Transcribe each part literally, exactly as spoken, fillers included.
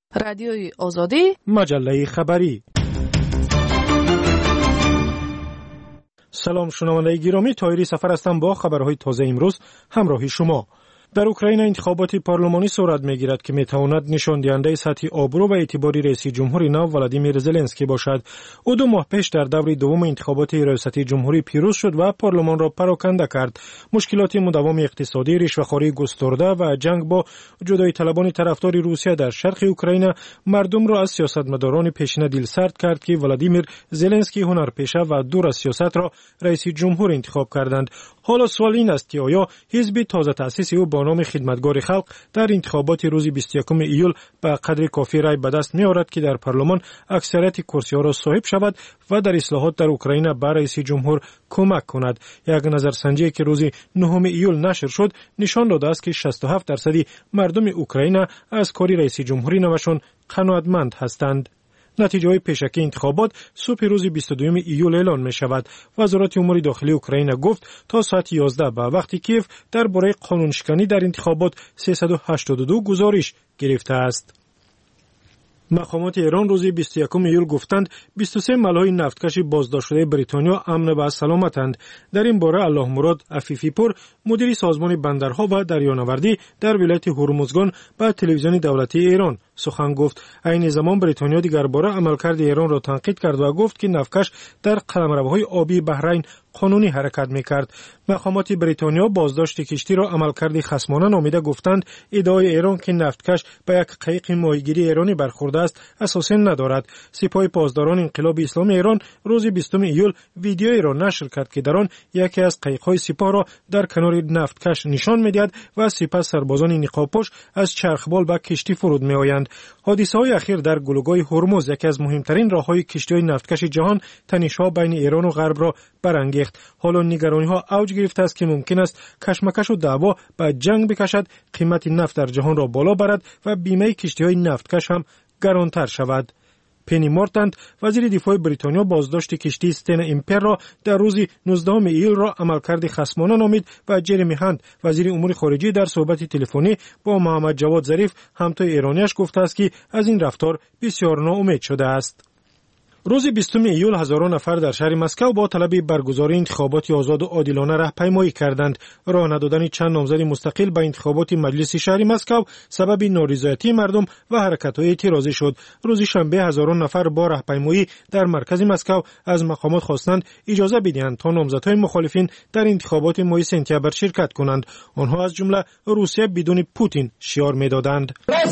رادیوی آزادی، مجله خبری. سلام شنونده گرامی، طاهری سفر هستم با خبرهای تازه امروز همراهی شما. در اوکراین انتخابات پارلمانی صورت می‌گیرد که می‌تواند نشان دهنده سطح آبرو و اعتباری رئیس جمهوری نو ولادیمیر زلنسکی باشد. او دو ماه پیش در دور دوم انتخابات ریاست جمهوری پیروز شد و پارلمان را پراکنده کرد. مشکلات مداوم اقتصادی، رشوه‌خواری گسترده و جنگ با جدایی طلبان طرفدار روسیه در شرق اوکراین مردم را از سیاستمداران پیشین دلسرد کرد که ولادیمیر زلنسکی هنرپیشه و دور از سیاست را رئیس جمهور انتخاب کردند. حالا سوال این است که آیا حزب تازه تأسیس او با نام خدمتگار خلق در انتخابات روز بیست و یکم ایول به قدر کافی رای به دست می‌آورد که در پارلمان اکثریت کرسی‌ها را صاحب شود و در اصلاحات در اوکراین به رئیس جمهور کمک کند؟ یک نظرسنجی که روز نهم ایول نشر شد نشان داده است که شصت و هفت درصد مردم اوکراین از کار رئیس جمهوری نوشان قناعتمند هستند. نتیجه های پیشکی انتخابات صبح روز بیست و دوم ایول اعلان می شود. وزارت امور داخلی اوکراین گفت تا ساعت یازده به وقت کیف درباره قانونشکنی در انتخابات سیصد و هشتاد و دو گزارش گرفته است. مقامات ایران روز بیست و یکم ایول گفتند بیست و سه ملای نفتکش بازداشت شده بریتانیا امن و سلامتند. در این باره الله مراد عفیفی پور، مدیر سازمان بندرها و دریانوردی در ولایت هرمزگان به تلویزیون دولتی ایران سخن گفت. این زمان بریتانیا دیگر باره عملکرد ایران را تنقید کرد و گفت که نفتکش در قلمروهای آبی بحرین قانونی حرکت می‌کرد. مقامات بریتانیا بازداشت کشتی را عملکرد خصمانه نامیده گفتند ادعای ایران که نفتکش به یک قایق ماهیگیری ایرانی برخورده است اساس ندارد. سپاه پاسداران انقلاب اسلامی ایران روز بیستم ایول ویدیویی را نشر کرد که در آن یکی از قایق‌های سپاه را در کنار نفتکش نشان می‌دهد و سپس سربازان نقاب‌پوش از چرخبال به کشتی فرود می‌آیند. حادثه‌های اخیر در گلوگاه هرمز، یکی از مهمترین راه‌های کشتی‌های نفتکش جهان، تنش‌ها بین ایران و غرب را برانگیخت. حالا نگرانی‌ها اوج گرفته است که ممکن است کشمکش و دعوا به جنگ بکشد، قیمت نفت در جهان را بالا برد و بیمه کشتی‌های نفتکش هم گرانتر شود. پنی مورتند، وزیر دفاع بریتانیا، بازداشت کشتی استن امپر را در روز نوزدهم ایول را عملکرد خصمانه نامید و جرمی هند، وزیر امور خارجه، در صحبت تلفنی با محمد جواد ظریف همتای ایرانیش گفته است که از این رفتار بسیار ناامید شده است. روز بیستم ایول هزاران نفر در شهر مسکو با طلب برگزاری انتخابات آزاد و عادلانه راهپیمایی کردند. راه ندادن چند نامزد مستقل به انتخابات مجلس شهر مسکو سبب نارضایتی مردم و حرکت‌های اعتراضی شد. روز شنبه هزاران نفر با راهپیمایی در مرکز مسکو از مقامات خواستند اجازه بدهند تا نامزدهای مخالفین در انتخابات ماه سپتامبر شرکت کنند. آنها از جمله روسیه بدون پوتین شعار می‌دادند.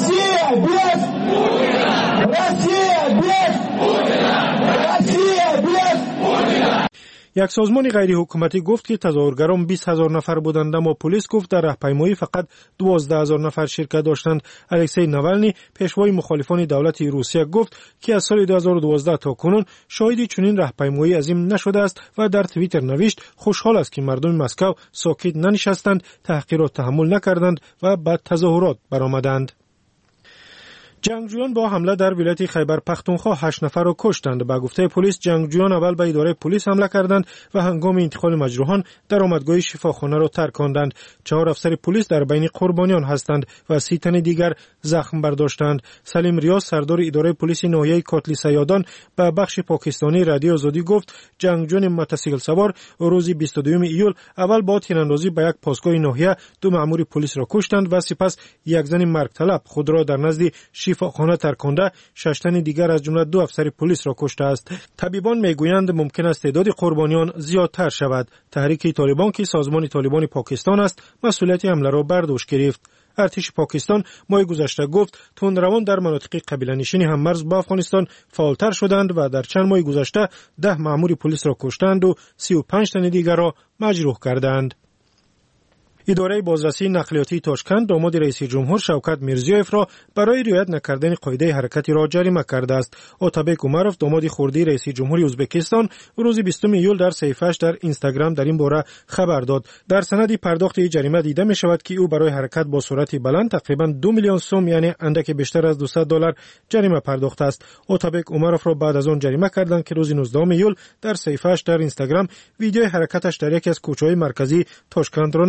یک سازمان غیر حکومتی گفت که تظاهرگران بیست هزار نفر بودند، اما پلیس گفت در راهپیمایی فقط دوازده هزار نفر شرکت داشتند. الکسی ناولنی، پیشوای مخالفان دولت روسیه، گفت که از سال دو هزار و دوازده تا کنون شاهد چنین راهپیمایی عظیم نشده است و در توییتر نوشت خوشحال است که مردم مسکو ساکت ننشستند، تحقیرات تحمل نکردند و به تظاهرات برآمدند. جنگجویان با حمله در ولایت خیبر پختونخوا هشت نفر را کشتند. به گفته پلیس جنگجویان اول به اداره پلیس حمله کردند و هنگام انتقال مجروحان در آمدگاه شفاخانه را ترکاندند. چهار افسر پلیس در بین قربانیان هستند و سی تن دیگر زخم برداشتند. سلیم ریاض، سردار اداره پلیس ناحیه کاتلی سیادان، به بخش پاکستانی رادیو آزادی گفت جنگجویان موتورسیکل سوار روز بیست و دوم ایول اول با تیراندازی به یک پاسگاه ناحیه دو مأمور پلیس را کشتند و سپس یک زن مرگ طلب خود را در نزد شفاخانه ترکانده، شش تن دیگر از جمله دو افسر پلیس را کشته است. طبیبان میگویند ممکن است تعداد قربانیان زیادتر شود. تحریک طالبان که سازمان طالبان پاکستان است، مسئولیت حمله را بر دوش گرفت. ارتش پاکستان ماه گذشته گفت تندروان در مناطق قبیله‌نشین هم مرز با افغانستان فعالتر شدند و در چند ماه گذشته ده مأمور پلیس را کشتند و سی و پنج تن دیگر را مجروح کردند. اداره بازرسی نقلیاتی تاشکند داماد رئیس جمهور شوکت میرزیوف را برای رعایت نکردن قاعده حرکتی را جریمه کرده است. اتابک اومروف داماد خردی رئیس جمهوری ازبکستان روز بیستم ایول در صفحه‌اش در اینستاگرام در این باره خبر داد. در سند پرداخت جریمه دیده می شود که او برای حرکت با سرعت بلند تقریبا دو میلیون سوم یعنی اندک بیشتر از دویست دلار جریمه پرداخته است. اتابک اومروف را بعد از آن جریمه کردند که روز نوزدهم ایول در صفحه‌اش در اینستاگرام ویدیوی حرکتش در یکی از کوچه‌های مرکزی تاشکند را نشر کرد.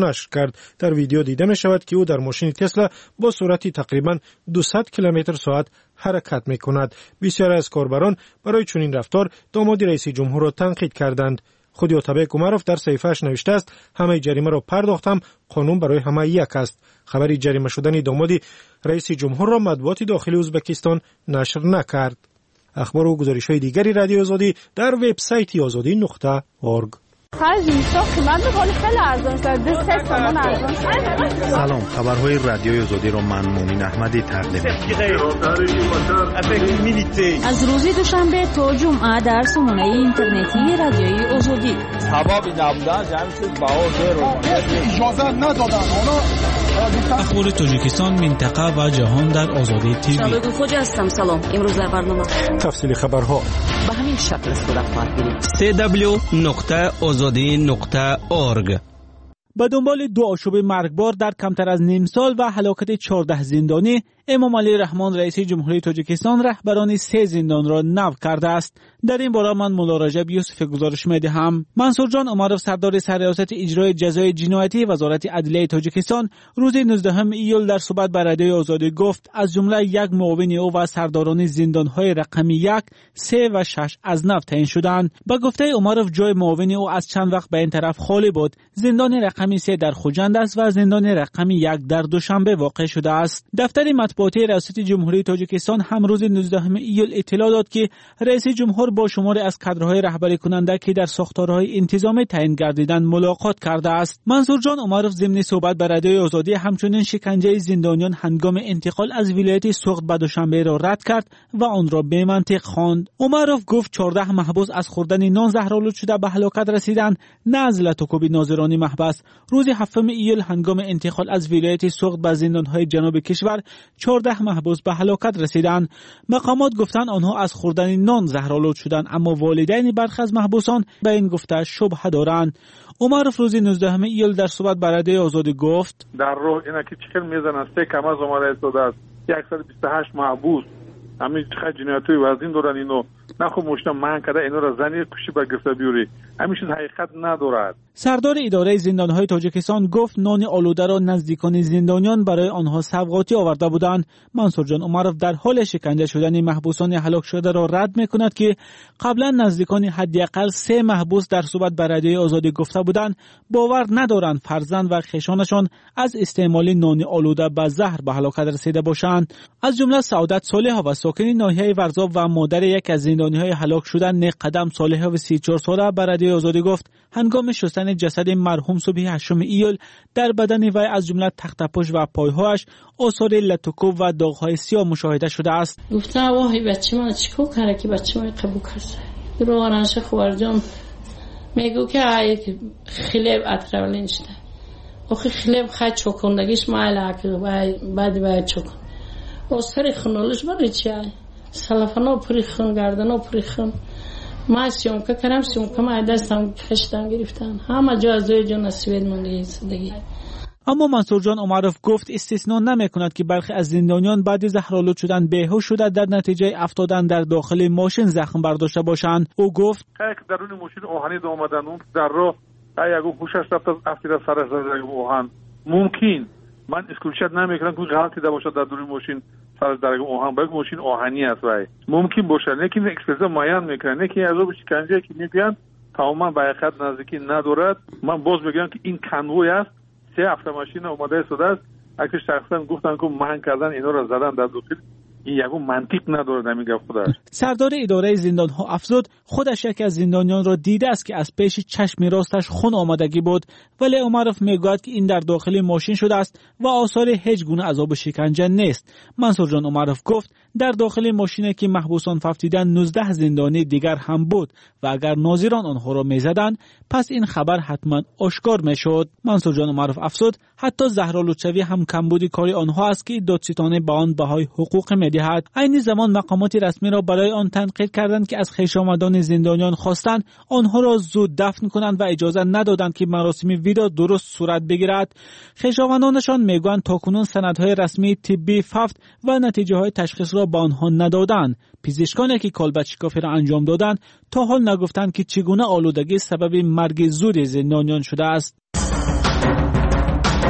کرد. در ویدیو دیده می شود که او در ماشین تسلا با سرعت تقریبا دویست کیلومتر ساعت حرکت می کند. بسیاری از کاربران برای چنین رفتار داماد رئیس جمهور را تنقید کردند. خود اوتابک اومروف در صحیفه‌اش نوشته است همه جریمه را پرداختم، قانون برای همه یک است. خبری جریمه شدن داماد رئیس جمهور را مطبوعات داخلی ازبکستان نشر نکرد. اخبار و گزارش‌های دیگری رادیو آزادی در وبسایت آزادی نقطه اورگ. سلام، خبرهای رادیوی آزادی را من مومن احمدی تقدیم می‌کنم. از روز دوشنبه تا جمعه در سامانه اینترنتی رادیوی آزادی. سبب نبودن جمعیت باور اجازه ندادن. اخبار تاجیکستان، منطقه و جهان در آزادی تیوی. شبکه خوجا هستم. سلام. امروز در برنامه تفصیل خبرها به همین شکل صورت خواهد گرفت. دبلیو دبلیو دبلیو نقطه آزادی نقطه اورگ. به دنبال دو آشوب مرگبار در کمتر از نیم سال و هلاکت چهارده زندانی، امام علی رحمان رئیس جمهوری تاجیکستان رهبران سه زندان را نو کرده است. در این باره من مولا رجب یوسف گزارش می‌دهم. منصور جان اومروف سردار سرریاست اجرای جزای جنایتی وزارت عدلیه تاجیکستان روز نوزدهم ایول در صحبت با رادیوی آزادی گفت از جمله یک معاون او و سرداران زندان‌های رقم یک، سه و شش از نو تعیین شدند. با گفته اومروف جای معاون او از چند وقت به این طرف خالی بود. زندان رقم سه در خوجند است و زندان رقم یک در دوشنبه واقع شده است. دفتر مطبوعاتی ریاست جمهوری تاجیکستان هم روز نوزدهم ایول اطلاع داد که رئیس جمهور با شماری از کادرهای رهبری کننده که در ساختارهای انتظامی تعیین گردیدند ملاقات کرده است. منصور جان اومروف ضمن صحبت با رادیوی آزادی همچنین شکنجه زندانیان هنگام انتقال از ولایت سوخت به دوشنبه را رد کرد و آن را بی منطق خواند. اومروف گفت چهارده محبوس از خوردن نان زهرآلود شده به هلاکت رسیدند، نه از لطوکوب ناظرانی محبس. روز هفتم ایول هنگام انتقال از ولایت سوخت به زندانهای جنوب کشور چهارده محبوس به هلاکت رسیدند. مقامات گفتند آنها از خوردن نان زهرآلود شدند، اما والدین برخی از محبوسان به این گفته شبهه دارند. اومروف روز نوزدهم ایول در صحبت با رادیوی آزادی گفت در روح اینا که چیکار میزنن سه کم از اومده است صد و بیست و هشت محبوس همین چقدر جنایتی وزین دارن اینو نخو مشنا من کده اینو را زنی کشی با گرفته بیوری همیشه حقیقت ندارد. سردار اداره زندانهای تاجیکستان گفت نان آلوده را نزدیکان زندانیان برای آنها سوغاتی آورده بودند. منصور جان اومروف در حال شکنجه شدن محبوسان هلاک شده را رد میکند که قبلا نزدیکان حداقل سه محبوس در صحبت با رادیوی آزادی گفته بودند باور ندارند فرزند و خویشانشان از استعمال نان آلوده به زهر به هلاکت رسیده باشند. از جمله سعادت صالح و ساکن ناحیه ورزاب و مادر یک از زندانیهای هلاک شده نقدم صالح و سی و چهار ساله به رادیوی آزادی گفت هنگام شستن جسد مرحوم صبح هشتم ایول در بدن وی از جمله تخت پشت و پایهایش آثار لطوکوب و داغ‌های سیاه مشاهده شده است. گفته واهی بچه من چیکار کرده که بچه من قبول کرده. روانش خوارجان میگو که یک خلیب اطرافین شده. آخه خلیب خیلی چوکندگیش مایل که بعد باید چوکن. آثار خونالش برای چیه؟ سلفنا پری خون گردنا پری خون. ما سیوم که کردم سیوم که ما دستم خشتم گرفتن همه جا از جان اسوید مونده زندگی. اما منصور جان اومروف گفت استثنا نمیکند که برخی از زندانیان بعد زهرآلود شدن بیهوش شده در نتیجه افتادن در داخل ماشین زخم برداشته باشند. او گفت که درون ماشین اوهانی اومدن اون در راه اگه هوشش رفت از افتاد سر سر اوهان ممکن من اسکولشت نمیکنم که غلطی ده باشه در درون ماشین سر درگه اوهان باید ماشین آهنی است وای ممکن باشه لیکن اکسپرت معین میکنه نه که از اون شکنجه که میگن تماما به حقیقت نزدیکی ندارد. من باز میگم که این کنوی است سه هفته ماشین اومده شده است اگه شخصا گفتن که مهن کردن اینا را زدن در داخل این یکو منطق نداره نمیگه خودش. سردار اداره زندانها افزود خودش یک از زندانیان را دیده است که از پیش چشم راستش خون آمدگی بود، ولی اومروف میگوید که این در داخل ماشین شده است و آثار هیچ گونه عذاب شکنجه نیست. منصور جان اومروف گفت در داخل ماشینی که محبوسان ففتیدن نوزده زندانی دیگر هم بود و اگر ناظران آنها را میزدند پس این خبر حتما آشکار میشد. منصور جان اومروف افزود حتی زهرآلودشوی هم کمبودی کاری آنها است که دادستان به آن بهای حقوق میدهد. عین زمان مقامات رسمی را برای آن تنقید کردند که از خویشاوندان زندانیان خواستند آنها را زود دفن کنند و اجازه ندادند که مراسم ویدا درست صورت بگیرد. خویشاوندانشان میگویند تاکنون سندهای رسمی طبی ففت و نتیجه های تشخیص را به آنها ندادند. پزشکانی که کالبد شکافی را انجام دادند تا حال نگفتند که چگونه آلودگی سبب مرگ زود زندانیان شده است.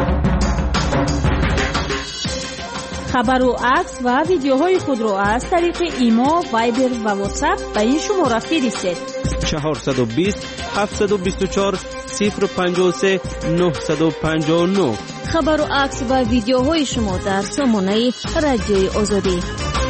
خبر و عکس و ویدیوهای خود را از طریق ایما، وایبر و واتساپ به این شماره فرستید. چهارصد و بیست هفتصد و بیست و چهار صفر و پنجاه و سه نهصد و پنجاه و نه. خبر و عکس و ویدیوهای شما در سامانه رادیوی آزادی.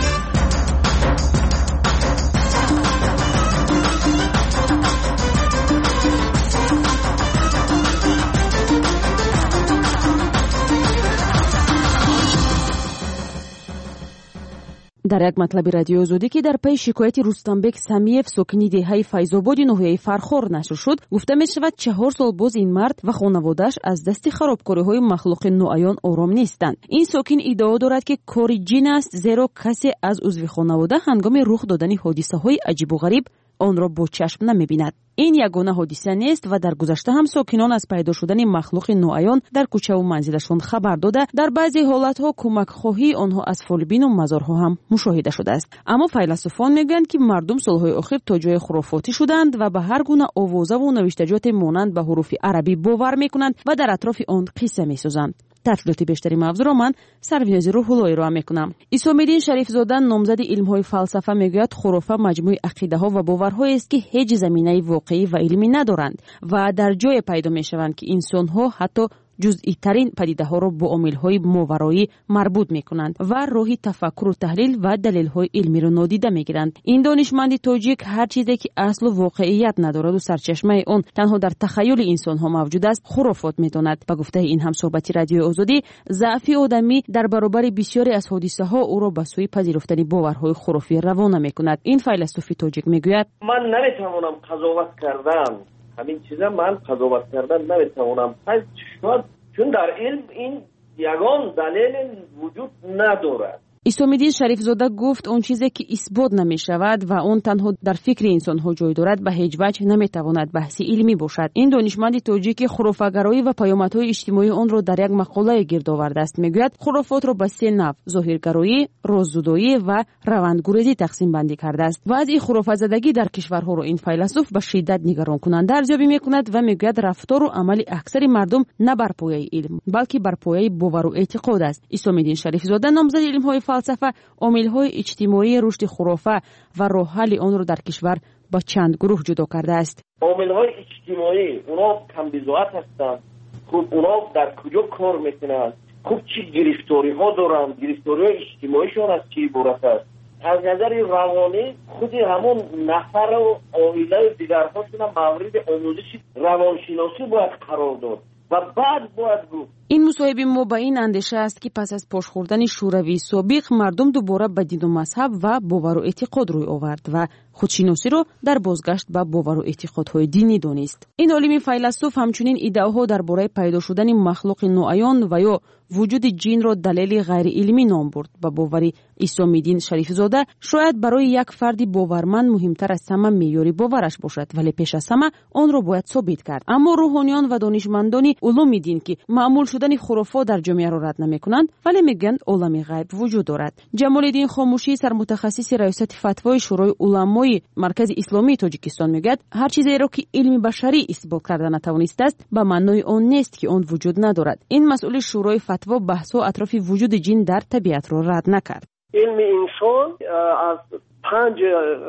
در یک مطلب رادیو آزادی که در پی شکایت رستمبک سمیف ساکنی دهه فیض‌آباد ناحیه فرخار نشر شد، گفته می شود چهار سال باز این مرد و خانواده‌اش از دست خرابکاری‌های مخلوق نوعیان آرام نیستند. این ساکن ادعا دارد که کاری جن است، زیرا کسی از عضو خانواده هنگام رخ دادن حادثه‌های عجیب و غریب آن را با چشم نمی‌بیند. این یگانه حادثه نیست و در گذشته هم ساکنان از پیدا شدن مخلوق نوعیان در کوچه و منزلشان خبر داده، در بعضی حالتها کمک خواهی آنها از فالبین و مزارها هم مشاهده شده است. اما فیلسوفان میگویند که مردم سالهای اخیر تا جای خرافاتی شدند و به هر گونه آوازه و نوشتجات مانند به حروف عربی باور میکنند و در اطراف آن قصه میسازند. تفصیلات بیشتری موضوع را من سرونیاز روح‌اللهی را میکنم. عیسی‌الدین شریف زاده نامزد علم‌های فلسفه میگوید خرافه مجموعه عقیده‌ها و باورهایی است که هیچ زمینه واقعی و علمی ندارند و در جای پیدا میشوند که انسان‌ها حتی جزئی ترین پدیده ها را با عامل‌های ماورایی مربوط می‌کنند و راه تفکر و تحلیل و دلایل علمی را نادیده می‌گیرند. این دانشمند تاجیک هر چیزی که اصل و واقعیت ندارد و سرچشمه آن تنها در تخیل انسان‌ها موجود است خرافات می‌داند. با گفته این همصحبتی رادیو آزادی، ضعف آدمی در برابر بسیاری از حادثه‌ها او را به سوی پذیرفتن باورهای خرافی روانه می‌کند. این فیلسوف تاجیک می‌گوید: من نمی‌توانم قضاوت کردن همین چیزا من قضاوت کردن نمیتوانم، شاید چون در علم این یگان دلیل وجود ندارد. عیسی‌الدین شریف زاده گفت اون چیزی که اثبات نمی شود و اون تنها در فکر انسان ها جای دارد به هیچ وجه نمی تواند بحث علمی باشد. این دانشمند تاجیک خرافه‌گرایی و پیامدهای اجتماعی آن را در یک مقاله گرد آورده است. میگوید خرافات را به سه نوع ظاهرگرایی، راززدایی و روندگریزی تقسیم بندی کرده است. و از این خرافه‌زدگی در کشورها را این فیلسوف به شدت نگران کننده ارزیابی میکند و میگوید رفتار و عمل اکثر مردم نه بر پایه علم بلکه بر پایه باور و اعتقاد است. عیسی‌الدین شریف زاده نامزد علم‌های فلسفه عامل‌های اجتماعی رشد خرافه و راه حل آن را در کشور با چند گروه جدا کرده است. عامل‌های اجتماعی اونا کم بضاعت هستند. خب اونا در کجا کار میکنند؟ خب چی گرفتاری‌ها دارند؟ گرفتاری‌های اجتماعیشون از چی عبارت است؟ از نظر روانی خود همون نفر و عائله و دیگرهاشون هم مورد آموزش روانشناسی باید قرار داد و بعد باید گفت. این مصاحبه ما با این اندیشه است که پس از پاش خوردن شوروی سابق مردم دوباره به دین و مذهب و باور و اعتقاد روی آورد و خودشناسی را در بازگشت به باور و اعتقادهای دینی دانست. این عالم فیلسوف همچنین ایده‌ها درباره پیدا شدن مخلوق نوعیان و یا وجود جن را دلیل غیر علمی نام برد. با باور عیسی‌الدین شریف زاده شاید برای یک فرد باورمند مهمتر از همه معیار باورش باشد، ولی پیش از همه آن را باید ثابت کرد. اما روحانیان و دانشمندان علوم دین که معمول شدن خرافات در جامعه را رد نمی‌کنند، ولی میگن عالم غیب وجود دارد. جمال الدین خاموشی سرمتخصص ریاست فتوای شورای علمای مرکز اسلامی تاجیکستان میگوید هر چیزی را که علم بشری اثبات کرده نتوانسته است به معنای آن نیست که آن وجود ندارد. این مسئول شورای فتوا بحث‌ها اطراف وجود جن در طبیعت را رد نکرد. علم انسان از پنج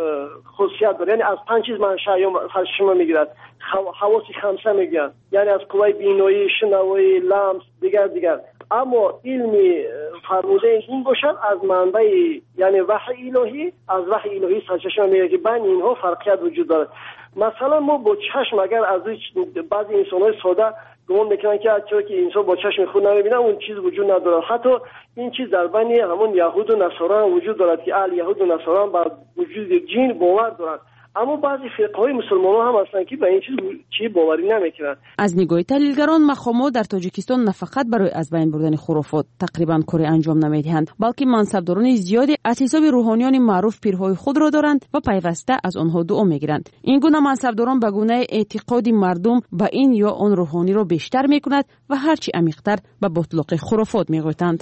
خاصیت داره، یعنی از پنج چیز منشأ شما میگیرد. حواس خمسه میگن، یعنی از قوای بینایی، شنوایی، لمس، دیگر دیگر. اما علمی فرموده این باشد از منبع یعنی وحی الهی، از وحی الهی سرچشمه میگه که بین اینها فرقیت وجود دارد. مثلا ما با چشم اگر از بعضی انسان‌های ساده گمان میکنن که چرا که انسان با چشم خود نمیبینه اون چیز وجود نداره. حتی این چیز در بین همون یهود و نصارا هم وجود دارد که اهل یهود و نصارا هم بر وجود جن باور دارند. اما بعضی فرقه‌های مسلمان‌ها هم هستند که به این چیز چی باوری نمی‌کنند. از نگاه تحلیلگران مقامات در تاجیکستان نه فقط برای از بین بردن خرافات تقریبا کاری انجام نمی‌دهند، بلکه منصبداران زیادی از حساب روحانیان معروف پیرهای خود را دارند و پیوسته از آنها دعا می‌گیرند. این گونه منصبداران به گونه اعتقاد مردم به این یا آن روحانی را بیشتر می‌کند و هرچی عمیق‌تر به باطلاق خرافات می‌گویند.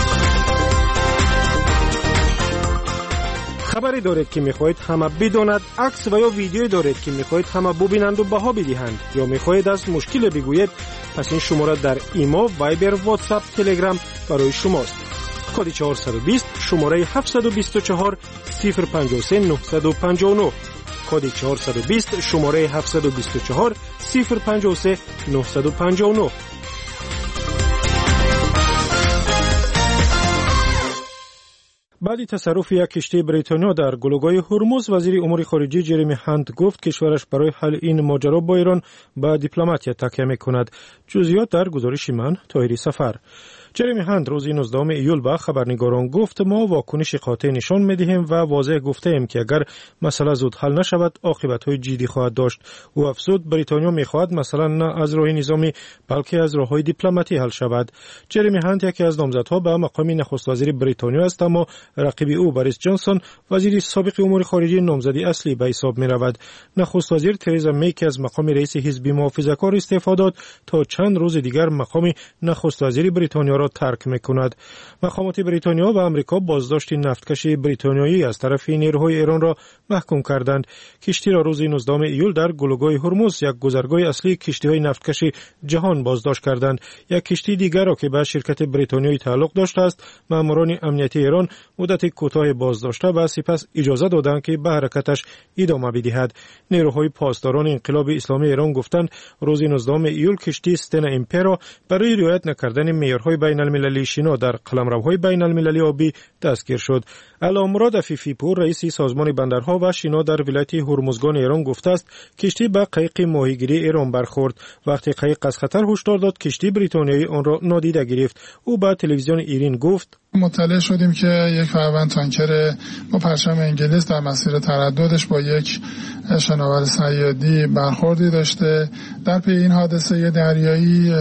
خبری دارید که میخواهید همه بداند، عکس و یا ویدیویی دارید که میخواهید همه ببینند و بها بدهند، یا میخواهید از مشکل بگویید، پس این شماره در ایما، وایبر، واتساپ، تلگرام برای شماست. کد چهارصد و بیست شماره هفتصد و بیست و چهار صفر پنجاه و سه نهصد و پنجاه و نه کد چهارصد و بیست شماره هفتصد و بیست و چهار صفر پنجاه و سه نهصد و پنجاه و نه. بعد تصرف یک کشتی بریتانیا در گلوگاه هرمز، وزیر امور خارجه جرمی هانت گفت کشورش برای حل این ماجرا با ایران به دیپلماتیه تکیه می‌کند. جزئیات در گزارش من طاهری سفر. جرمی هانت روز نوزدهم ایول به خبرنگاران گفت ما واکنش قاطع نشان می‌دهیم و واضح گفته‌ایم که اگر مسئله زود حل نشود عاقبت‌های جدی خواهد داشت. او افزود بریتانیا می‌خواهد مثلا نه از راه نظامی بلکه از راه‌های دیپلماتی حل شود. جرمی هانت یکی از نامزدها به مقام نخست وزیر بریتانیا است، اما رقیب او بوریس جانسون وزیر سابق امور خارجه نامزدی اصلی به حساب می‌رود. نخست وزیر ترزا می که از مقام رئیس حزب محافظه‌کار استعفا داد تا چند روز دیگر مقام نخست وزیر بریتانیا را ترک می‌کند. مقامات بریتانیا و آمریکا بازداشت نفتکش بریتانیایی از طرف نیروهای ایران را محکوم کردند. کشتی را روز نوزدهم ایول در گلوگاه هرمز، یک گذرگاه اصلی کشتی‌های نفتکش جهان، بازداشت کردند. یک کشتی دیگر را که به شرکت بریتانیایی تعلق داشته است، ماموران امنیتی ایران مدت کوتاه بازداشته و سپس اجازه دادند که به حرکتش ادامه بدهد. نیروهای پاسداران انقلاب اسلامی ایران گفتند روز نوزدهم ایول کشتی استنا امپرا برای رعایت نکردن معیارهای بین المللی شنا در قلمروهای بین المللی آبی دستگیر شد. علامراد عفیفی پور رئیس سازمان بندرها و شنا در ولایت هرمزگان ایران گفته است کشتی به قایق ماهیگیری ایران برخورد. وقتی قایق از خطر هشدار داد کشتی بریتانیایی آن را نادیده گرفت. او به تلویزیون ایرین گفت مطلع شدیم که یک فروند تانکر با پرچم انگلیس در مسیر ترددش با یک شناور صیادی برخوردی داشته. در پی این حادثه دریایی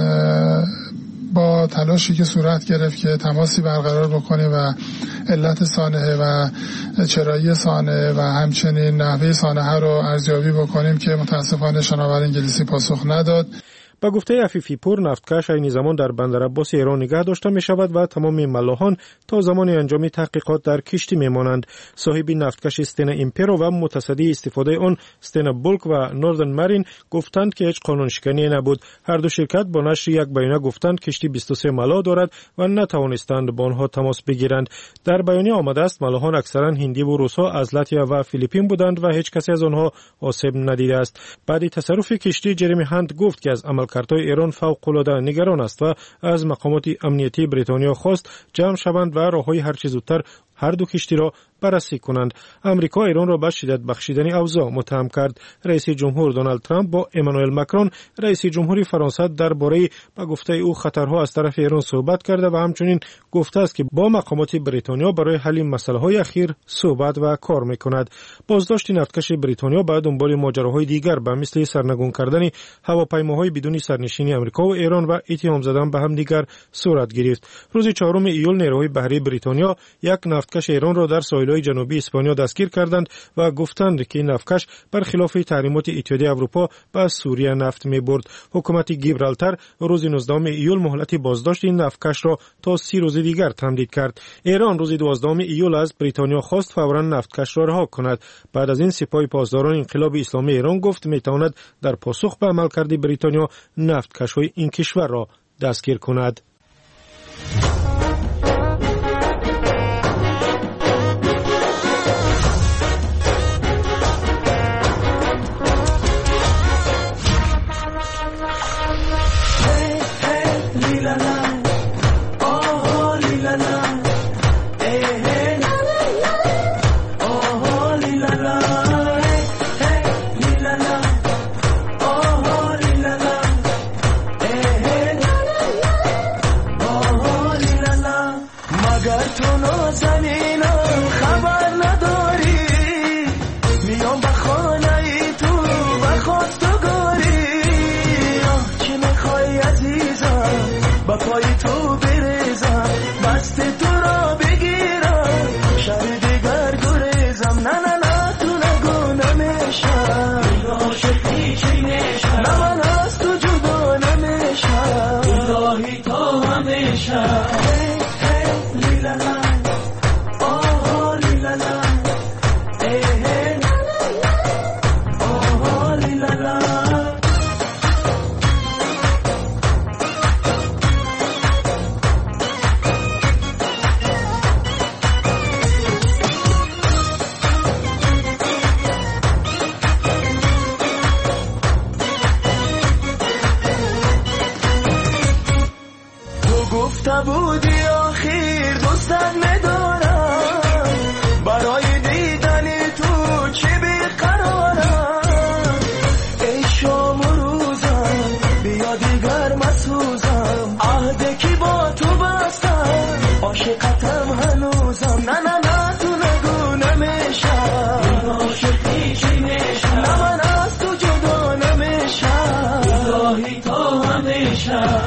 با تلاشی که صورت گرفت که تماسی برقرار بکنیم و علت صانعه و چرایی صانعه و همچنین نحوه صانعه رو ارزیابی بکنیم که متاسفانه شناور انگلیسی پاسخ نداد. با گفته عفیفی پور نفتکش این زمان در بندر عباس ایران نگه داشته می شود و تمام ملاحان تا زمان انجام تحقیقات در کشتی می مانند. صاحب نفتکش استنا امپرو و متصدی استفاده آن استنا بولک و نوردن مارین گفتند که هیچ قانون شکنی نبود. هر دو شرکت با نشر یک بیانیه گفتند کشتی بیست و سه ملاح دارد و نتوانستند با آنها تماس بگیرند. در بیانیه آمده است ملاحان اکثرا هندی و روس‌ها از لاتویا و فیلیپین بودند و هیچ کسی از آنها آسیب ندیده است. بعد تصرف کشتی جرمی هانت گفت که از عملکردهای ایران فوق‌العاده نگران است و از مقامات امنیتی بریتانیا خواست جمع شوند و راههای هر چه زودتر هر دو کشتی را بررسی کنند. امریکا ایران را به شدت بخشیدن اوضاع متهم کرد. رئیس جمهور دونالد ترامپ با امانوئل ماکرون رئیس جمهوری فرانسه درباره به گفته او خطرها از طرف ایران صحبت کرده و همچنین گفته است که با مقامات بریتانیا برای حل مسائل اخیر صحبت و کار می‌کند. بازداشت نفتکش بریتانیا بعد دنبال ماجراهای دیگر به مثل سرنگون کردن هواپیماهای بدون سرنشینی آمریکا و ایران و اتهام زدن به هم دیگر صورت گرفت. روز چهارم ایول نیروهای بحری بریتانیا یک نفتکش ایران را در ساحل‌های جنوبی اسپانیا دستگیر کردند و گفتند که این نفتکش برخلاف تعلیمات اتحادیه اروپا به سوریه نفت می‌برد. حکومت گیبرالتر روز نوزدهم ایول مهلت بازداشت این نفتکش را تا سی روز دیگر تمدید کرد. ایران روز دوازدهم ایول از بریتانیا خواست فوراً نفتکش را رها کند. بعد از این سپاه پاسداران انقلاب اسلامی ایران گفت می‌تواند در پاسخ به عملکرد بریتانیا نفتکش‌های این کشور را دستگیر کند. نبودی آخیر دوستت میدارم برای دیدن تو چه بیقرارم ای شام و روزم بیا دیگر مسوزم عهده کی با تو بستم عاشقتم هنوزم نه نه نه تو نگو نمیشم عاشقی چی میشم نه من از تو جدا نمیشم الهی تو همیشم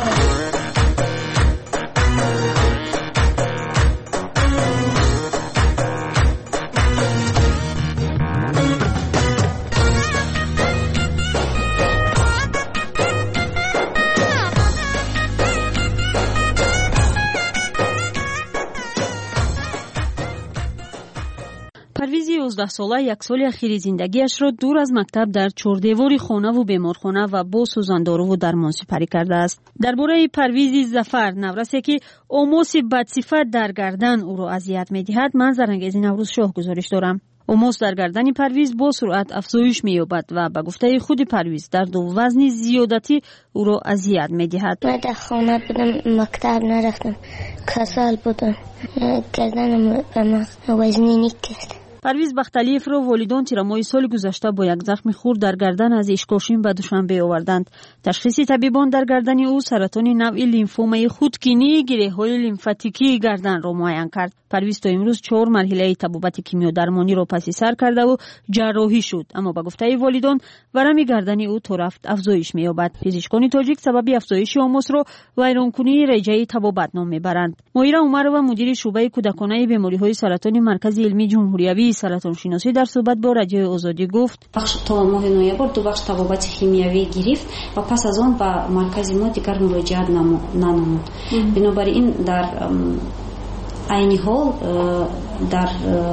پرویز یازده ساله یک سال اخیر زندگیش را دور از مکتب در چهاردیواری خانه و بیمارخانه و با سوزاندارو و درمان سپری کرده است. درباره پرویز ظفر نورسی که اوموس بدصفت در گردن او را اذیت می‌دهد من زرنگیز نوروز شاه گزارش دارم. اوموس در گردن پرویز با سرعت افزایش می‌یابد و به گفته خود پرویز درد و وزن زیادتی او را اذیت می‌دهد. من در خانه بودم، مکتب نرفتم، کسل بودم، گردنم وزنی نیست. پرویز بختلیف را والدان تیرمای سال گذشته با یک زخم خورد در گردن از اشکاشین به دوشنبه آوردند. تشخیص طبیبان در گردن او سرطان نوع لیمفومای خودکینی گره‌های لیمفاتیکی گردن را معاین کرد. پرویز تا امروز چهار مرحله طبابت کیمیا درمانی را پس سر کرده و جراحی شد، اما به گفته والدان ورم گردن او تا رفت افزایش می‌یابد. پزشکان تاجیک سبب افزایش اوموس را ویرانکنی رژه طبابت نام می‌برند. مهیره عمرova مدیر شعبه کودکانه بیماری‌های سرطانی مرکز علمی جمهوریوی سرطان شناسی در صحبت با رادیو آزادی گفت بخش تا ماه نوامبر دو بخش طبابت شیمیایی گرفت و پس از آن به مرکز ما دیگر مراجعت ننمود. بنابراین در عین حال در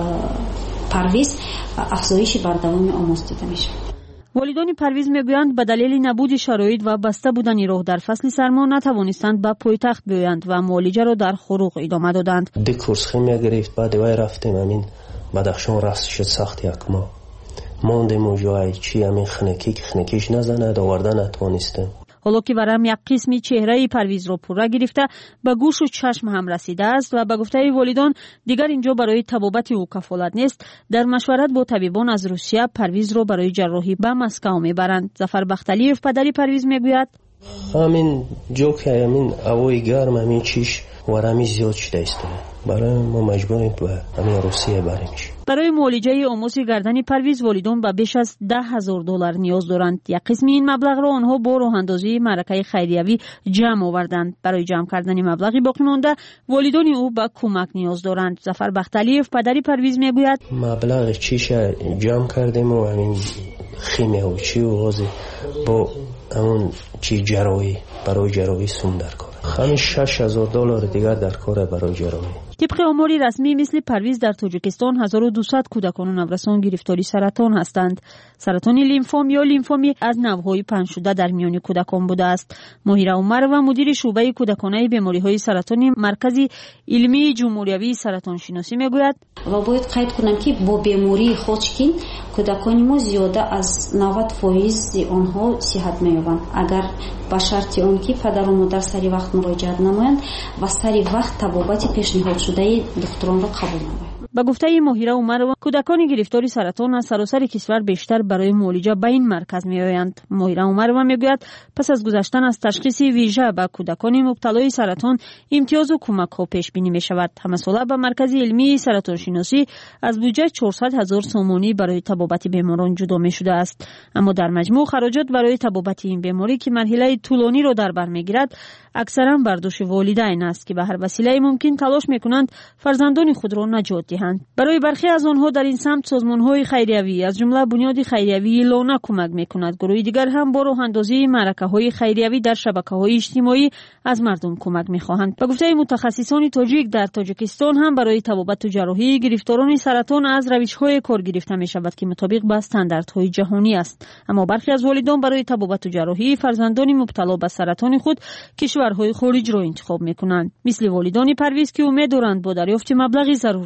پرویز افزایش بر دوام اوموس دیده میشه. والدان پرویز میگویند به دلیل نبود شرایط و بسته بودن راه در فصل سرما نتوانستند به پایتخت بیایند و معالجه را در خروق ادامه دادند. دی کورس خیمیا گرفت، بعد وای رفتیم همین بدخشان رفت شد سخت یک ماه ماندیم و جای چی همین خنکی که خنکیش نزنه آوردن نتوانستیم. حالا که ورم یک قسمی چهره پرویز را پوره گرفته به گوش و چشم هم رسیده است و به گفته والدان دیگر اینجا برای طبابت او کفالت نیست، در مشورت با طبیبان از روسیه پرویز را برای جراحی به مسکو میبرند. ظفر بختلیف پدری پرویز میگوید همین جو که همین هوای گرم همین چیش ورمی زیاد شده است، برای ما مجبوریم به همین روسیه بریمش. برای معالجه اوموس گردن پرویز والدان به بیش از ده هزار دلار نیاز دارند. یک قسم این مبلغ را آنها با راه اندازی معرکه خیریوی جمع آوردند. برای جمع کردن مبلغی باقی مانده والدان او به کمک نیاز دارند. ظفر بختلیف پدری پرویز میگوید مبلغ چیش جمع کردیم و همین خیمه و چی و وازی با همون چی جراحی برای جراحی سوم در کار. همین شش هزار دلار دیگر در کار برای جراحی. طبق آمار رسمی مثل پرویز در تاجیکستان هزار و دویست کودکان و نوجوانان گرفتاری سرطان هستند. سرطان لیمفوم یا لیمفومی از نوع‌های پنج شده در میان کودکان بوده است. مهیره عمرova مدیر شعبه کودکانه بیماری‌های سرطانی مرکز علمی جمهوریوی سرطان شناسی میگوید و باید قید کنم که با بیماری هاچکین کودکان ما زیاده از نود درصد آنها صحت می‌یابند اگر با شرط آنکه پدر و مادر سری وقت مراجعت نمایند و سری وقت طبابت پیشنهاد شده دکتران را قبول نمایند. با گفته مهیره عمرova کودکان گرفتاری سرطان از سراسر کشور بیشتر برای معالجه به این مرکز میآیند. مهیره عمرova میگوید پس از گذشتن از تشخیص ویژه به کودکان مبتلای سرطان امتیاز و کمک ها پیش بینی می شود. همه ساله به مرکز علمی سرطان شناسی از بودجه چهارصد هزار سومانی برای طبابت بیماران جدا می شده است، اما در مجموع خراجات برای طبابت این بیماری که مرحله طولانی را در بر میگیرد اکثرا بر دوش والدین است که به هر وسیله ممکن تلاش میکنند فرزندان خود را نجات دهند. برای برخی از آنها در این سمت سازمان‌های خیریوی از جمله بنیاد خیریوی لانه کمک میکند. گروه دیگر هم با راه اندازی معرکه‌های خیریوی در شبکه‌های اجتماعی از مردم کمک میخواهند. به گفته متخصصان تاجیک در تاجیکستان هم برای طبابت و جراحی گرفتاران سرطان از روش‌های کار گرفته میشود که مطابق با استانداردهای جهانی است، اما برخی از والدان برای طبابت و جراحی فرزندان مبتلا به سرطان خود کشورهای خارج را انتخاب میکنند، مثل والدان پرویز که امید دارند با دریافت مبلغی ضروری فرزند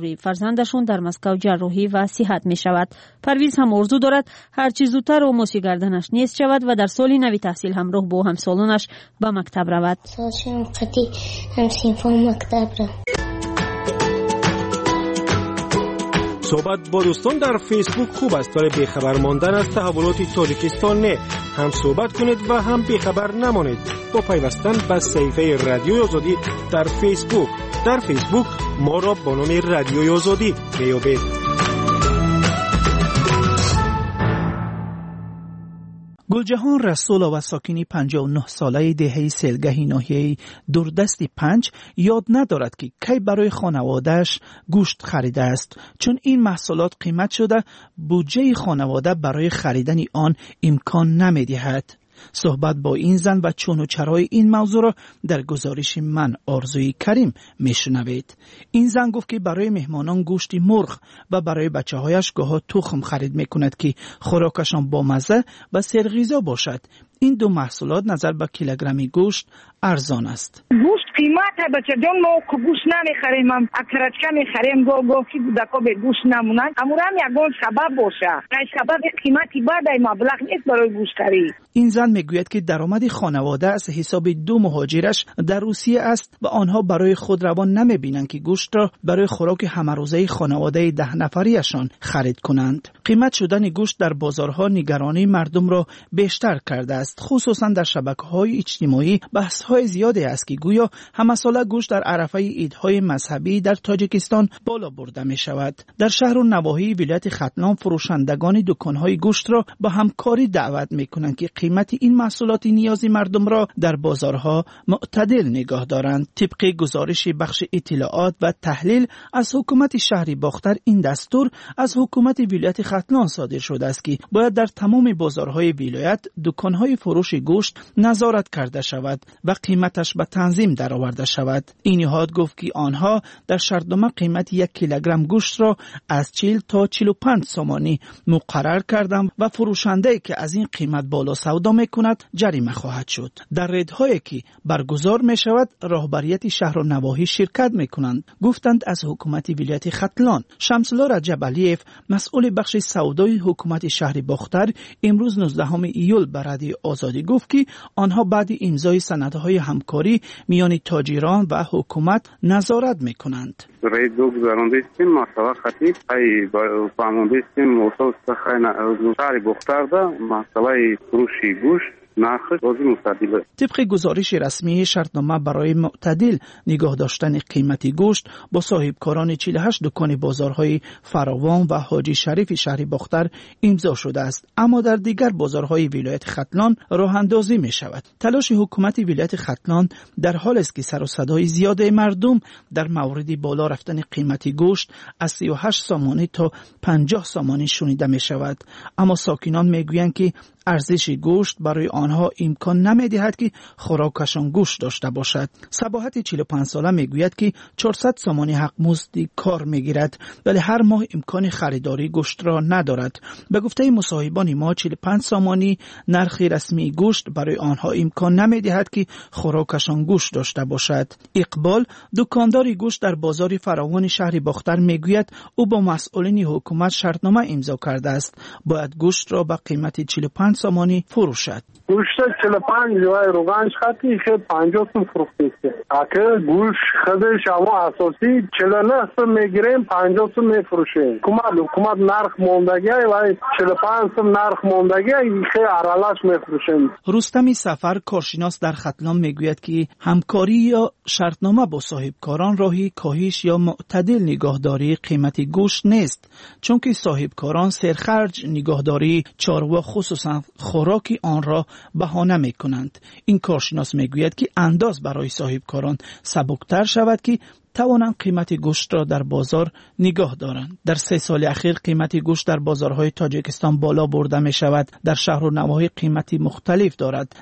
فرزندشون در مسکو جراحی و صحت می شود. پرویز هم آرزو دارد هرچی زودتر آموزش گردنش نیست شود و در سال نوی تحصیل همراه با همسالانش به مکتب رود. سالشم قدی هم سینفون مکتب را. صحبت با دوستان در فیسبوک خوب است ولی بیخبر ماندن از تحولات تاجیکستان نه. هم صحبت کنید و هم بیخبر نمانید با پیوستن به صفحه رادیوی آزادی در فیسبوک. در فیسبوک ما را با نام رادیوی آزادی میابید. گلجهان رسول و ساکنی پنجاه و نه ساله دهه سیلگهی ناحیه دوردست پنج یاد ندارد که کی برای خانوادهش گوشت خریده است، چون این محصولات قیمت شده بودجه خانواده برای خریدن آن امکان نمی‌دهد. صحبت با این زن و چون و چرای این موضوع را در گزارش من آرزوی کریم میشنوید. این زن گفت که برای مهمانان گوشت مرغ و برای بچه هایش گاها تخم خرید میکند که خوراکشان با مزه و سرغذا باشد. این دو محصولات نظر به کیلوگرمی گوشت ارزان است. گوشت قیمت بچه جان ما گوشت نمیخریم، هم اکرچکه میخریم، گو گو که بودکا به گوشت نمونن. امورا هم یکون سبب باشه. این سبب قیمتی بعد مبلغ نیست برای گوشت خرید. این زن میگوید که درآمد خانواده از حساب دو مهاجرش در روسیه است و آنها برای خود روان نمیبینند که گوشت را برای خوراک همروزه خانواده ده نفریشان خرید کنند. قیمت شدن گوشت در بازارها نگرانی مردم را بیشتر کرده است. خصوصا در شبکه‌های اجتماعی بحث‌های زیادی است که گویا همساله گوشت در عرفه عیدهای مذهبی در تاجیکستان بالا برده می شود. در شهر و نواحی ولایت ختلان فروشندگان دکان‌های گوشت را با همکاری دعوت می کنند که قیمت این محصولات نیازی مردم را در بازارها معتدل نگاه دارند. طبق گزارش بخش اطلاعات و تحلیل از حکومت شهر باختر، این دستور از حکومت ولایت ختلان صادر شده است که باید در تمام بازارهای ولایت دکان‌های فروش گوشت نظارت کرده شود و قیمتش به تنظیم درآورده شود. این نهاد گفت که آنها در شرطنامه قیمت یک کیلوگرم گوشت را از چهل تا چهل و پنج سامانی مقرر کردند و فروشنده که از این قیمت بالا سودا میکند جریمه خواهد شد. در ریدهایی که برگزار می شود راهبریت شهر و نواحی شرکت میکنند. گفتند از حکومت ولایت ختلان. شمس‌الله رجب علیف مسئول بخش سودای حکومت شهر باختر امروز نوزدهم ایول به رادیو آزادی گفت که آنها بعد امضای سندهای همکاری میان تاجران و حکومت نظارت میکنند. رای دو گذارنده استیم مسئله خطیب ای با فهمونده استیم موسیقی شهر باختر ده مسئله فروشی گوشت طبق گزارش رسمی شرطنامه برای معتدل نگاه داشتن قیمت گوشت با صاحبکاران چهل و هشت دکان بازارهای فراوان و حاجی شریف شهر باختر امضا شده است، اما در دیگر بازارهای ولایت ختلان راه اندازی می شود. تلاش حکومت ولایت ختلان در حال است که سر و صدای زیاد مردم در مورد بالا رفتن قیمت گوشت از سی و هشت سامانی تا پنجاه سامانی شنیده می شود، اما ساکنان می گویند که ارزش گوشت برای آنها امکان نمی‌دهد که خوراکشان گوشت داشته باشد. صباحت چهل و پنج ساله میگوید که چهارصد سامانی حق مزد کار میگیرد ولی هر ماه امکان خریداری گوشت را ندارد. به گفته مصاحبان ما چهل و پنج سامانی نرخ رسمی گوشت برای آنها امکان نمی‌دهد که خوراکشان گوشت داشته باشد. اقبال دکاندار گوشت در بازار فراوان شهر باختر میگوید او با مسئولین حکومت شرطنامه امضا کرده است، باید گوشت را به قیمت چهل و پنج سامانی فروشد. گوشت چهل و پنج جای روغنش خطی خیلی پنجاه سوم فروخته. اگه گوشت خودش اما اساسی چهل و نه سوم میگیریم پنجاه سوم میفروشیم. حکومت حکومت نرخ موندگی و چهل و پنج سوم نرخ موندگی خیلی ارالش میفروشیم. رستمی سفر کارشناس در ختلان میگوید که همکاری یا شرطنامه با صاحبکاران راهی کاهش یا معتدل نگاهداری قیمت گوشت نیست، چون که صاحبکاران سرخرج نگاهداری چاروا خصوصا خوراکی آن را بهانه می کنند. این کارشناس می گوید که انداز برای صاحبکاران سبکتر شود که توانند قیمت گوشت را در بازار نگاه دارند. در سه سال اخیر قیمت گوشت در بازارهای تاجیکستان بالا برده می شود. در شهر و نواحی قیمتی مختلف دارد.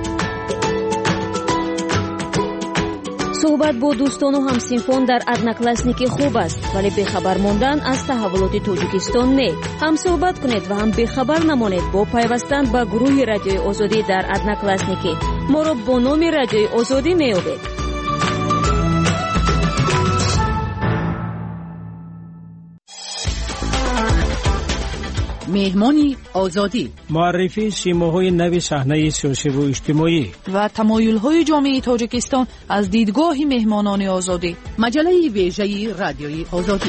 صحبت با دوستان و همسینفون در ادناکلاسنیکی خوب است، ولی بخبر موندن از تحولات تاجیکستان نه. هم صحبت کنید و هم بخبر نمانید با پیوستن به گروه رادیوی آزادی در ادناکلاسنیکی. ما را با نام رادیوی آزادی میابید. مهمانی آزادی، معرفی سیماهای نوی صحنه سیاسی و اجتماعی و تمایل‌های جامعه تاجیکستان از دیدگاه مهمانان آزادی. مجله ویژه رادیوی آزادی.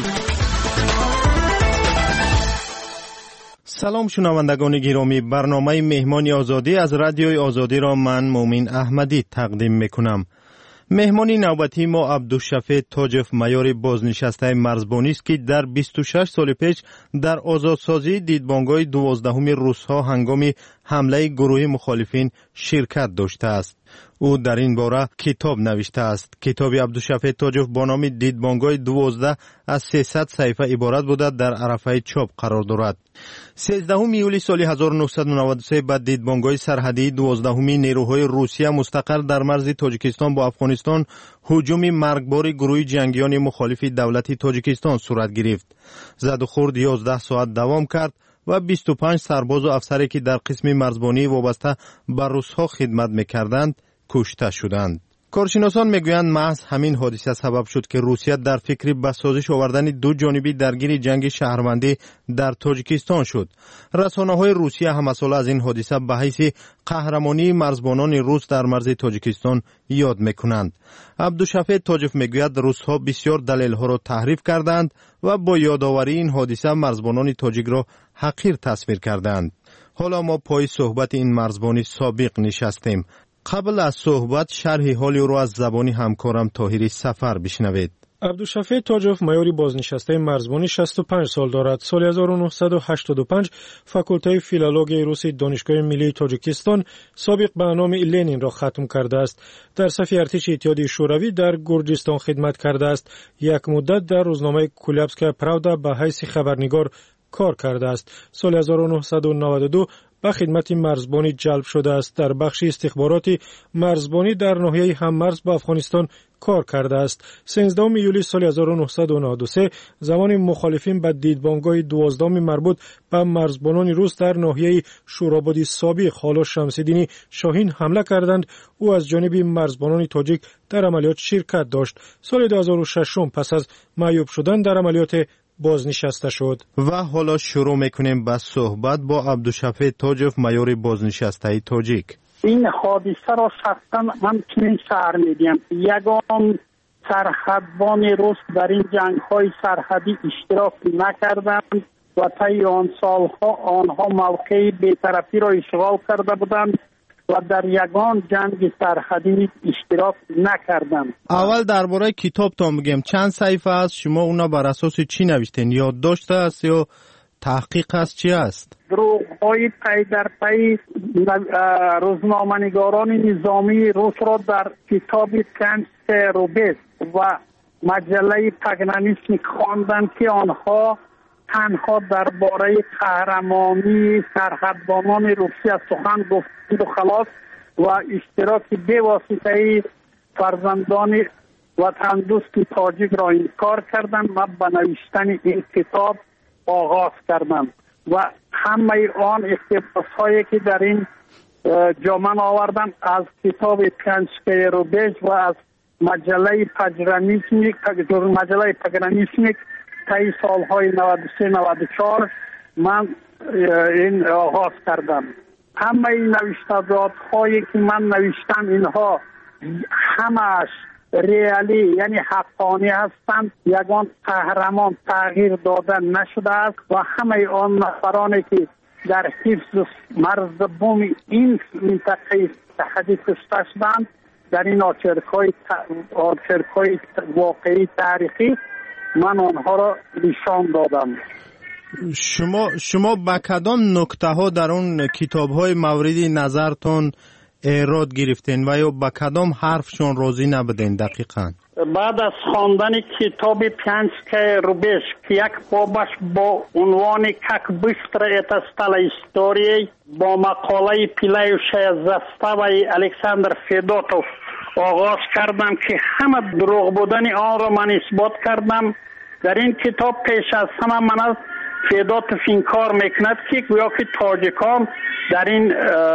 سلام شنوندگان گرامی، برنامه مهمانی آزادی از رادیوی آزادی را من مومین احمدی تقدیم میکنم. مهمانی نوبتی ما عبدالشفیع تاجف مایار بازنشسته مرزبانی است که در بیست و شش سال پیش در آزادسازی دیدبانگاه دوازدهم روس‌ها هنگام حمله گروه مخالفین شرکت داشته است. او در این باره کتاب نوشته است. کتاب عبدالشفیع تاجف با نام دیدبانگاه دوازده از سیصد صفحه عبارت بوده در عرفه چاپ قرار دارد. سیزدهم یولی سال هزار و نهصد و نود و سه بعد دیدبانگاه سرحدی دوازدهمی نیروهای روسیه مستقر در مرز تاجیکستان با افغانستان هجوم مرگبار گروه جنگیان مخالف دولت تاجیکستان صورت گرفت. زد و خورد یازده ساعت دوام کرد و بیست و پنج سرباز و افسری که در قسم مرزبانی وابسته به روس‌ها خدمت می‌کردند کشته شدند. کارشناسان میگویند محض همین حادثه سبب شد که روسیه در فکر به سازش آوردن دو جانبی درگیر جنگ شهروندی در تاجیکستان شد. رسانه‌های روسیه هم مسئله از این حادثه به حیث قهرمانی مرزبانان روس در مرز تاجیکستان یاد میکنند. عبدالشفیع تاجف میگوید روس‌ها بسیار دلایل‌ها را تحریف کردند و با یادآوری این حادثه مرزبانان تاجیک را حقیر تصویر کردند. حالا ما پای صحبت این مرزبانی سابق نشستیم. قبل از صحبت شرح حالی رو از زبانی همکارم طاهری سفر بشنوید. عبدالشفیع تاجف مایاری بازنشسته مرزبانی شصت و پنج سال دارد. سال هزار و نهصد و هشتاد و پنج فاکولته فیلولوژی روسی دانشگاه ملی تاجیکستان سابق به نام لنین را ختم کرده است. در صف ارتش اتحادیه شوروی در گرجستان خدمت کرده است. یک مدت در روزنامه کولابسکا پراودا به حیث خبرنگار کار کرده است. سال هزار و نهصد و نود و دو به خدمت مرزبانی جلب شده است. در بخش استخباراتی مرزبانی در ناحیه هممرز با افغانستان کار کرده است. سیزدهم یولی سال هزار و نهصد و نود و سه زمان مخالفین به دیدبانگاه دوازدهم مربوط به مرزبانان روس در ناحیه شورابادی سابق حالا شمس‌الدین شاهین حمله کردند. او از جانب مرزبانان تاجیک در عملیات شرکت داشت. سال دو هزار و شش پس از معیوب شدن در عملیات بازنشسته شد. و حالا شروع میکنیم با صحبت با عبدالشفیع تاجف مایار بازنشسته تاجیک. این حادثه را شخصا من چنین شعر میدیم: یگان سرحدبان روس در این جنگ های سرحدی اشتراک نکردند و طی آن سالها آنها موقع بی‌طرفی را اشغال کرده بودند و در یگان جنگ سرحدی اشتراک نکردند. اول درباره کتابتان بگم، چند صفحه است؟ شما اونا بر اساس چی نوشتین؟ یادداشت است یا تحقیق است؟ چی است؟ دروغ‌های پی در پی روزنامه‌نگاران نظامی روس را در کتاب کنس روبز و مجله پگنانیسنیک خواندند که آنها تنها درباره قهرمانی سرحدبانان روسیه سخن گفتند و خلاص و اشتراک بی‌واسطه فرزندان وطن دوست تاجیک را انکار کردند و به نوشتن این کتاب آغاز کردند و همه آن اقتباس‌هایی که در این جامعه آوردند از کتاب پنسکه روبیج و از مجله پگرانیسنیک مجله پگرانیسنیک طی سالهای نود و سه نود و چهار من این آغاز کردم. همه این نوشته‌ات هایی که من نوشتم اینها همش ریالی یعنی حقانی هستند. یگان قهرمان تغییر داده نشده است و همه آن نفرانی که در حفظ مرز بوم این منطقه سرحدی کشته شدند در این آچرک‌های آچرک‌های واقعی تاریخی من آنها را نشان دادم. شما شما با کدام نکته ها در اون کتاب های موردی نظرتون ایراد گرفتین و یا با کدام حرفشون راضی نبودین دقیقاً؟ بعد از خواندن کتاب پنسکه روبیج که یک بابش با عنوان کک بستر اتستال استوریی با مقاله پیلایوشای زستاوی الکساندر فیدوتوف آغاز کردم که همه دروغ بودن آن را من اثبات کردم. در این کتاب پیش از همه من از فیدوتوف این کار میکند که گویا که تاجیکان در این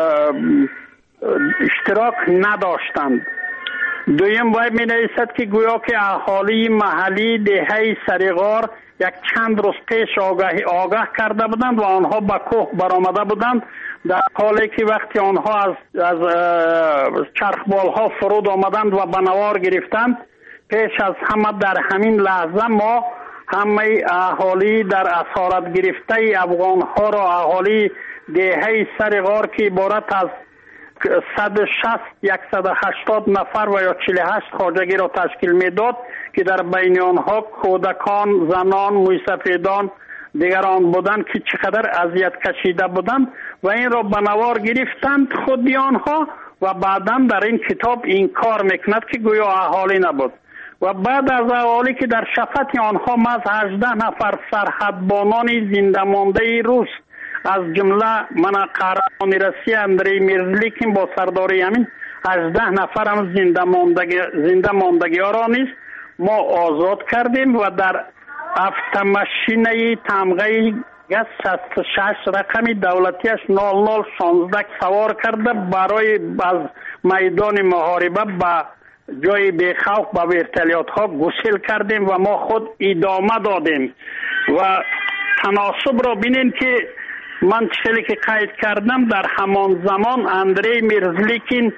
اشتراک نداشتند. دویم باید می نویسد که گویا که اهالی محلی دهه سریغار یک چند روز پیش آگاهی آگاه کرده بودند و آنها به کوه برآمده بودند، در حالی که وقتی آنها از از چرخبال ها فرود آمدند و به نوار گرفتند، پیش از همه در همین لحظه ما همه اهالی در اسارت گرفته افغان ها را، اهالی دهه سر غار که عبارت از صد و شصت صد و هشتاد نفر و یا چهل و هشت خواجگی را تشکیل میداد که در بین آنها کودکان، زنان، موسفیدان دیگران بودند که چقدر اذیت کشیده بودند و این را به نوار گرفتند خودی آنها و بعدا در این کتاب این کار میکند که گویا اهالی نبود. و بعد از اهالی که در شفت آنها از هجده نفر سرحدبانان زنده مانده روس، از جمله من قهرمان رسی اندری میرزلی که با سرداری همین هجده نفر هم زنده ماندگی زنده ماندگی ها را نیز ما آزاد کردیم و در افتماشینه تمغه شصت و شش رقمی دولتیش نود و نه شانزده سوار کرده برای از میدان محاربه به جای بیخوف به ورتلیات ها گسیل کردیم و ما خود ادامه دادیم. و تناسب را بینین که من چیزی که قید کردم، در همان زمان اندری میرزلیکین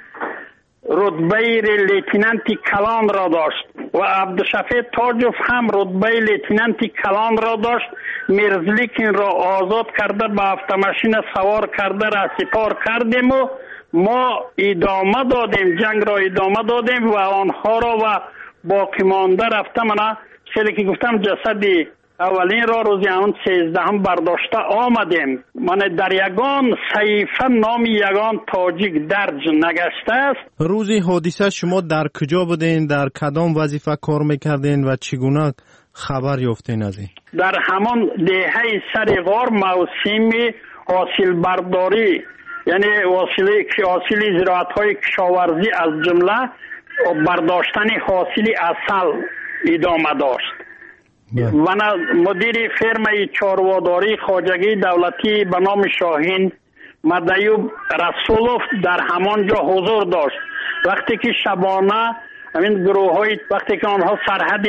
رتبه لیتنانتی کلان را داشت و عبدالشفیع تاجوف هم رتبه لیتنانتی کلان را داشت. میرزلیکین را آزاد کرده به افتماشین سوار کرده را سپار کردیم و ما ادامه دادیم، جنگ را ادامه دادیم و آنها را و باقی مانده رفته من چیزی که گفتم جسدی اولین را روزی همون سیزدهم برداشته آمدیم. من در یگان صحیفه نام یگان تاجیک درج نگشته است. روزی حادثه شما در کجا بودین؟ در کدام وظیفه کار میکردین و چگونه خبر یافتین از این؟ در همان دهه سر غار موسم حاصل برداری، یعنی حاصل حاصل زراعت های کشاورزی از جمله برداشتن حاصل عسل ادامه داشت. من مدیر فرمای چارواداری خواجگی دولتی به نام شاهین مدیوب رسولوف در همانجا حضور داشت. وقتی که شبانه همین گروه های وقتی که آنها سرحد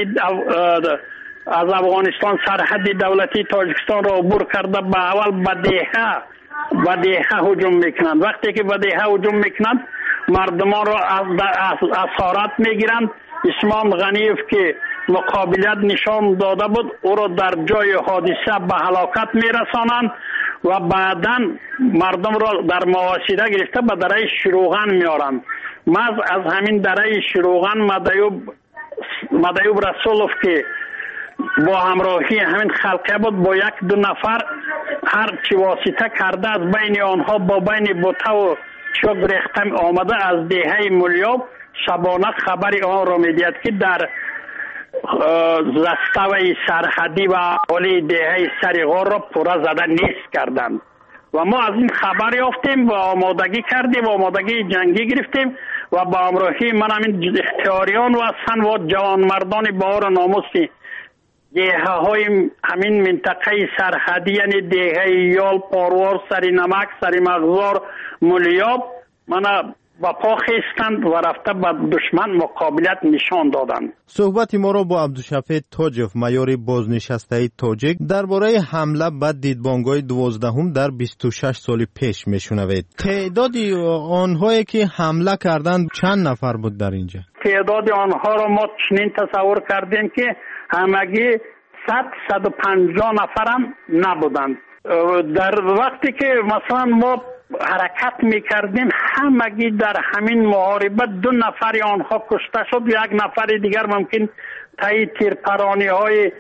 از افغانستان سرحد دولتی تاجیکستان را عبور کرده به اول به دیهه به دیهه هجوم میکنند. وقتی که به دیهه هجوم میکنند مردمان را از اسارت میگیرند. اسمام غنیف که مقابلیت نشان داده بود او را در جای حادثه به هلاکت میرسانند و بعدا مردم را در محاصره گرفته به دره شروغن میارند. مز از همین دره شروغن مدیوب مدیوب رسولوف که با همراهی همین خلقه بود با یک دو نفر هر چی واسطه کرده از بین آنها با بین بوته و چوب ریختم آمده از دیهه ملیاب شبانه خبری آن را میدید که در زستوی سرحدی و اهالی دیهه سریغار را پوره زده نیست کردند و ما از این خبر یافتیم و آمادگی کردیم و آمادگی جنگی گرفتیم و با همراهی من همین اختیاریان و سن و جوان مردان بار ناموسی دیهه های همین منطقه سرحدی یعنی دیهه یال، پاروار، سری نمک، سری مغزار، ملیاب من با پا خیستند و رفته به دشمن مقابلت نشان دادند. صحبت ما را با عبدالشفیع تاجوف مایور بازنشسته تاجیک درباره حمله به دیدبانگاه دوازدهم در بیست و شش سال پیش میشنوید. تعداد آنهایی که حمله کردند چند نفر بود در اینجا؟ تعداد آنها را ما چنین تصور کردیم که همگی صد صد و پنجاه نفر هم نبودند. در وقتی که مثلا ما حرکت میکردیم همگی در همین محاربت دو نفر آنها کشته شد، یک نفر دیگر ممکن تایی تیرپرانی های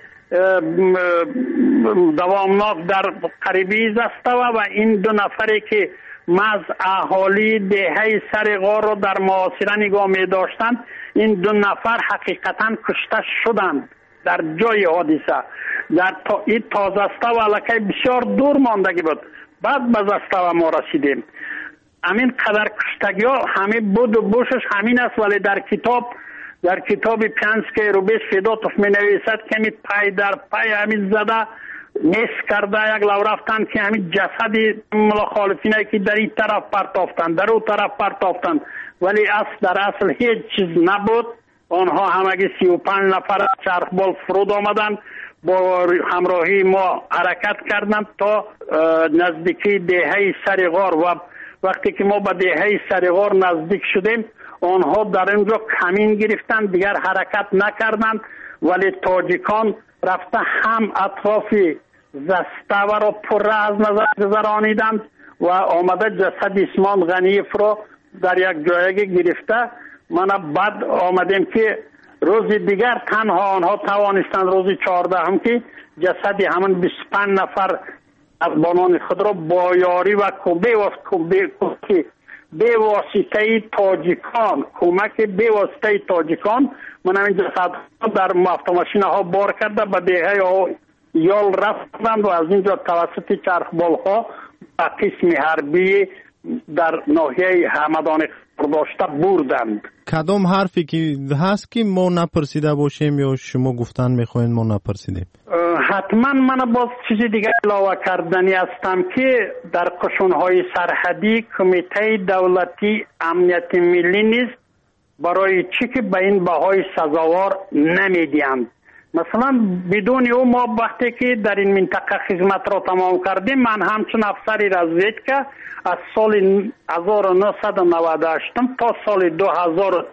دوامناک در قریبی زسته و این دو نفری که مز اهالی دیهه سر غار را در محاصره نگاه می داشتند این دو نفر حقیقتا کشته شدند در جای حادثه. در تا این تازسته و علاقه بسیار دور ماندگی بود. بعد به زسته و ما رسیدیم. همین قدر کشتگی ها همین بود و بوشش همین است، ولی در کتاب در کتاب پینسکی روبیش فیداتوف می نویسد که همین پای در پای همین زده نیست کرده یک لو رفتن که همین جسدی مخالفین که در این طرف پرتافتند در اون طرف پرتافتند ولی اصل در اصل هیچ چیز نبود. آنها همگی سی و پنج نفر چرخبال فرود آمدند. با همراهی ما حرکت کردند تا نزدیکی دهه سرغار و وقتی که ما به دهه سرغار نزدیک شدیم آنها در اینجا کمین گرفتند، دیگر حرکت نکردند، ولی تاجیکان رفته هم اطراف زستاور را پر از نظر گذرانیدند و آمده جسد اسمان غنیف را در یک جایگه گرفته. من بعد آمدیم که روز دیگر تنها آنها توانستند روز چهاردهم که جسد همان بیست و پنج نفر از بانان خود را با یاری و به واسطه تاجیکان کمک به واسطه تاجیکان من همین جسد در автомاشین ها بار کرده به دهه یال رفتند و از اینجا توسط چرخبال ها به قسم حربی در ناحیه همدان داشته بردند. کدام حرفی که هست که ما نپرسیده باشیم یا شما گفتن میخواین ما نپرسیدیم؟ حتما من باز چیزی دیگه علاوه کردنی هستم که در قشونهای سرحدی کمیته دولتی امنیت ملی نیست برای چی که به این بهای سزاوار نمیدیند. مثلا بدون او ما وقتی که در این منطقه خدمت را تمام کردیم من همچون افسری رزیدکه از سال هزار و نهصد و نود و هشت تا سال دو هزار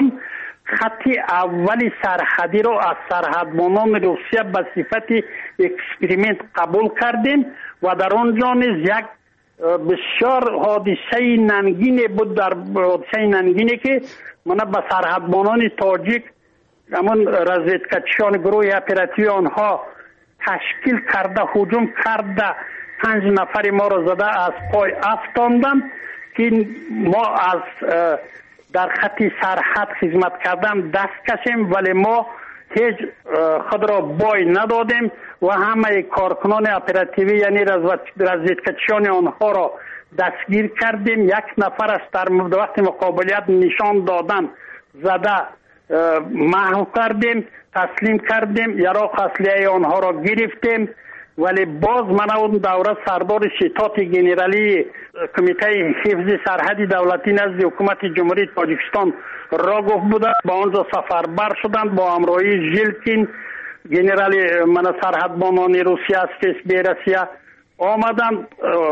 خط اولی سرحدی را از سرحدبانان روسیه به صفت اکسپریمنت قبول کردیم و در آنجا نیز یک بسیار حادثه ننگینی بود. در حادثه ننگینی که من به سرحدبانان تاجیک همون رزیدکچیان گروه اپراتیوی آنها تشکیل کرده هجوم کرده پنج نفر ما را زده از پای افتاندند که ما از در خط سرحد خدمت کردن دست کشیم ولی ما هیچ خود را بای ندادیم و همه کارکنان اپراتیوی یعنی رزیدکچیان آنها را دستگیر کردیم. یک نفر است در وقت مقابلیت نشان دادن زده محو کردیم، تسلیم کردیم، یراق اصلیه آنها را گرفتیم. ولی باز من اون دوره سردار شتات گنرالی کمیته حفظ سرحدی دولتی نزد حکومت جمهوری تاجیکستان را گفت بودند با آنجا سفربر شدند با همراهی ژیلکین گنرالی من سرحدبانان روسیه است بیرسیه آمدند.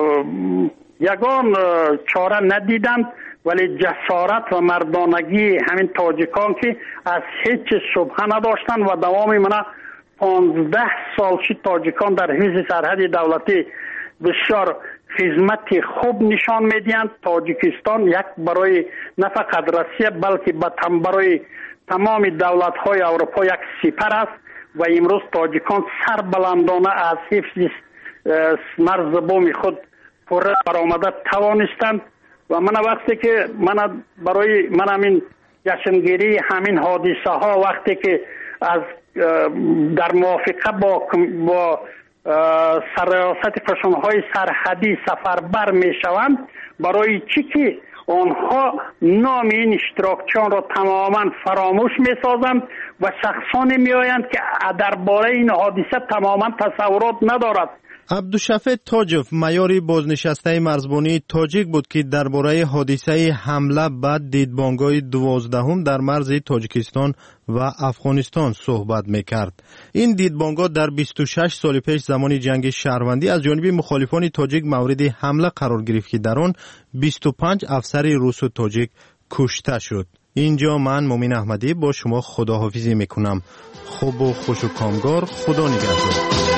یگان چاره ندیدند ولی جسارت و مردانگی همین تاجیکان که از هیچ شبهه نداشتند و دوام من پانزده سال شد تاجیکان در حفظ سرحد دولتی بسیار خدمت خوب نشان میدهند. تاجیکستان یک برای نه فقط روسیه بلکه برای تمام دولت های اروپا یک سپر است و امروز تاجیکان سربلندانه از حفظ مرز بوم خود پر برآمده توانستند و من وقتی که من برای من همین جشنگیری همین حادثه ها وقتی که از در موافقه با با سرریاست قشونهای سرحدی سفربر می شوند برای چی که آنها نام این اشتراکچیان را تماما فراموش می سازند و شخصانی می آیند که درباره این حادثه تماما تصورات ندارد. عبدالشفیع تاجف مایور بازنشسته مرزبانی تاجیک بود که درباره حادثه حمله بعد دیدبانگاه دوازدهم در مرز تاجیکستان و افغانستان صحبت میکرد. این دیدبانگاه در بیست و شش سال پیش زمان جنگ شهروندی از جانب مخالفان تاجیک مورد حمله قرار گرفت که در آن بیست و پنج افسر روس و تاجیک کشته شد. اینجا من مومین احمدی با شما خداحافظی میکنم. خوب و خوش و کامگار. خدا نگهدار.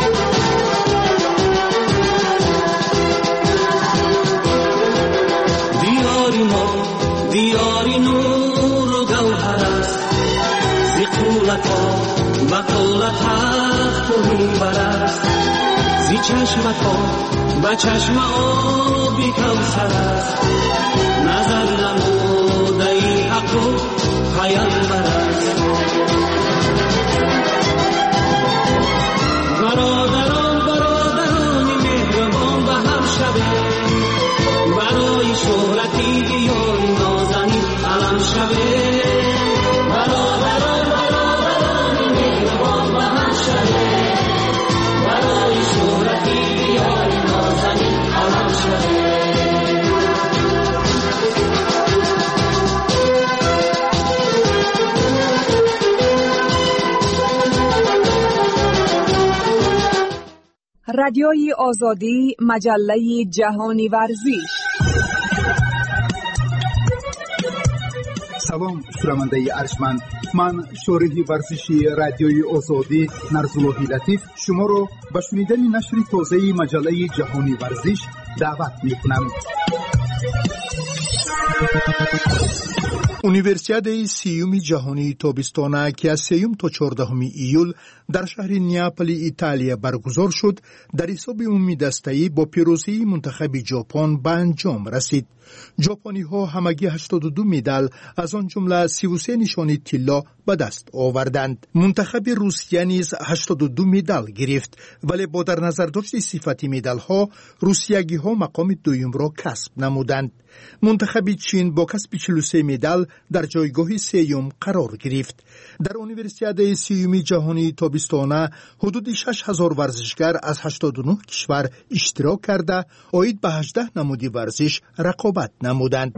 دیاری نور و گوهر است زی قولت ها بقولت حق و میبر است زی چشمت ها به چشم آبی کوثر است نظر نموده ای حق و پیامبر است. برادران برادران مهربان به هم شوید برای شهرتی بیاری نازنین علم شوید. برادران برادران مهربان به هم شوید برای شهرتی بیاری نازنین علم شوید. رادیوی آزادی، مجله جهانی ورزش. سلام شنونده ارجمند، من شورح ورزشی رادیوی آزادی نرزاللهی لطیف شما رو به شنیدن نشر تازه مجله جهانی ورزش دعوت می‌کنم. اونیورسیاد سیوم جهانی تابستانه که از سیوم تا چهاردهم ایول در شهر نیاپل ایتالیا برگزار شد، در حساب عمومی دسته‌ای با پیروزی منتخب ژاپن به انجام رسید. ژاپنی ها همگی هشتاد و دو مدال از آن جمله سی و سه نشانی طلا به دست آوردند. منتخب روسیه نیز هشتاد و دو مدال گرفت، ولی با در نظر داشت صفت مدال ها روسیگی ها مقام دوم را کسب نمودند. منتخب چین با کسب چهل و سه مدال در جایگاه سوم قرار گرفت. در اونیورسیاد سیوم جهانی تابستانه حدود شش هزار ورزشگر از هشتاد و نه کشور اشتراک کرده عاید به هجده نمود ورزش رقابت نمودند.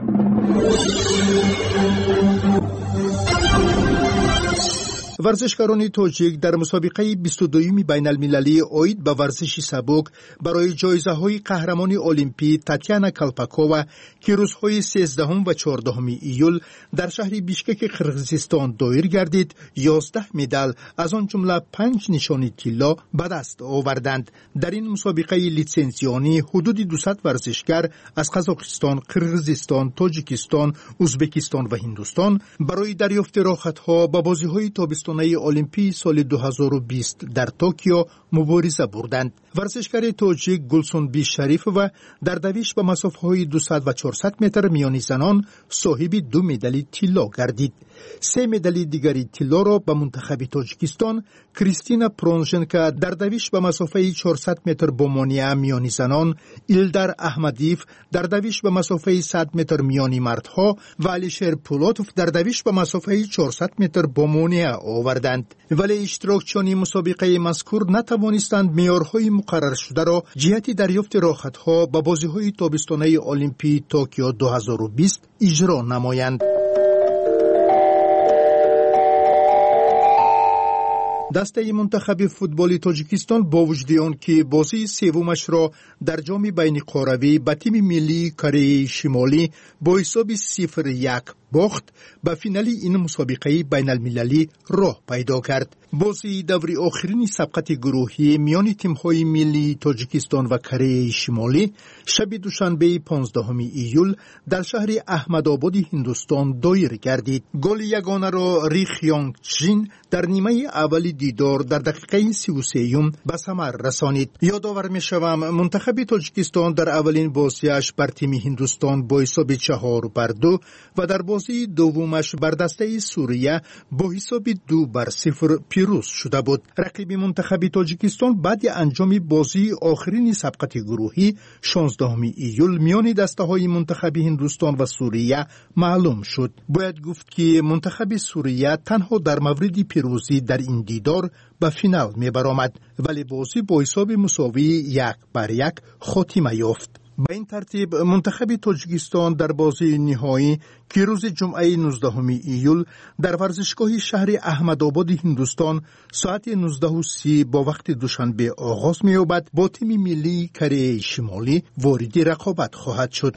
ورزشکاران تاجیک در مسابقه بیست و دوم بین المللی عاید به ورزش سبک برای جایزه های قهرمانی المپی تاتیانا کالپاکووا که روزهای سیزدهم و چهاردهم ایول در شهر بیشکک قرقیزستان دایر گردید، یازده مدال از آن جمله پنج نشانی طلا به دست آوردند. در این مسابقه لیسانسیانی حدود دویست ورزشگر از قزاقستان، قرقیزستان، تاجیکستان، ازبکستان و هندوستان برای دریافت راحت‌ها به بازی‌های تابستانی المپی سال دو هزار و بیست در توکیو مبارزه بردند. ورزشکار تاجیک گلسون بی شریف و در دویش به مسافه‌های دویست و چهارصد متر میانی زنان صاحب دو مدال طلا گردید. سه مدال دیگری طلا را به منتخب تاجیکستان کریستینا پرونژنکا در دویش به مسافه چهارصد متر با مانع میانی زنان، ایلدار احمدیف در دویش به مسافه صد متر میانی مردها و علیشیر پولاتوف در دویش به مسافه چهارصد متر با مانع آوردند. ولی اشتراکچیان مسابقه مذکور نتوانستند معیارهای مقرر شده را جهت دریافت راحت‌ها به بازی‌های تابستانه المپی توکیو دو هزار و بیست اجرا نمایند. دسته منتخب فوتبال تاجیکستان با وجود آن که بازی سومش را در جام بین قاره به تیم ملی کره شمالی با حساب صفر یک باخت، به فینال این مسابقه بین المللی راه پیدا کرد. بازی دوری آخرین سبقت گروهی میان تیم‌های ملی تاجیکستان و کره شمالی شب دوشنبه پانزدهم ایول در شهر احمدآباد هندوستان دایر گردید. گل یگانه را ری خیانگ چین در نیمه اول دیدار در دقیقه سی و سه به ثمر رسانید. یادآور می‌شوم منتخب تاجیکستان در اولین بازیش بر تیم هندوستان با حساب چهار بر دو و در بازی دومش بر دسته سوریه با حساب دو بر صفر پیروز شده بود. رقیب منتخب تاجیکستان بعد انجام بازی آخرین سبقت گروهی شانزدهم ایول میان دسته های منتخب هندوستان و سوریه معلوم شد. باید گفت که منتخب سوریه تنها در مورد پیروزی در این دیدار به فینال می برآمد، ولی بازی با حساب مساوی یک بر یک خاتمه یافت. به این ترتیب منتخب تاجیکستان در بازی نهایی که روز جمعه نوزدهم ایول در ورزشگاه شهر احمدآباد هندوستان ساعت نوزده و سی با وقت دوشنبه آغاز می‌یابد با تیم ملی کره شمالی وارد رقابت خواهد شد.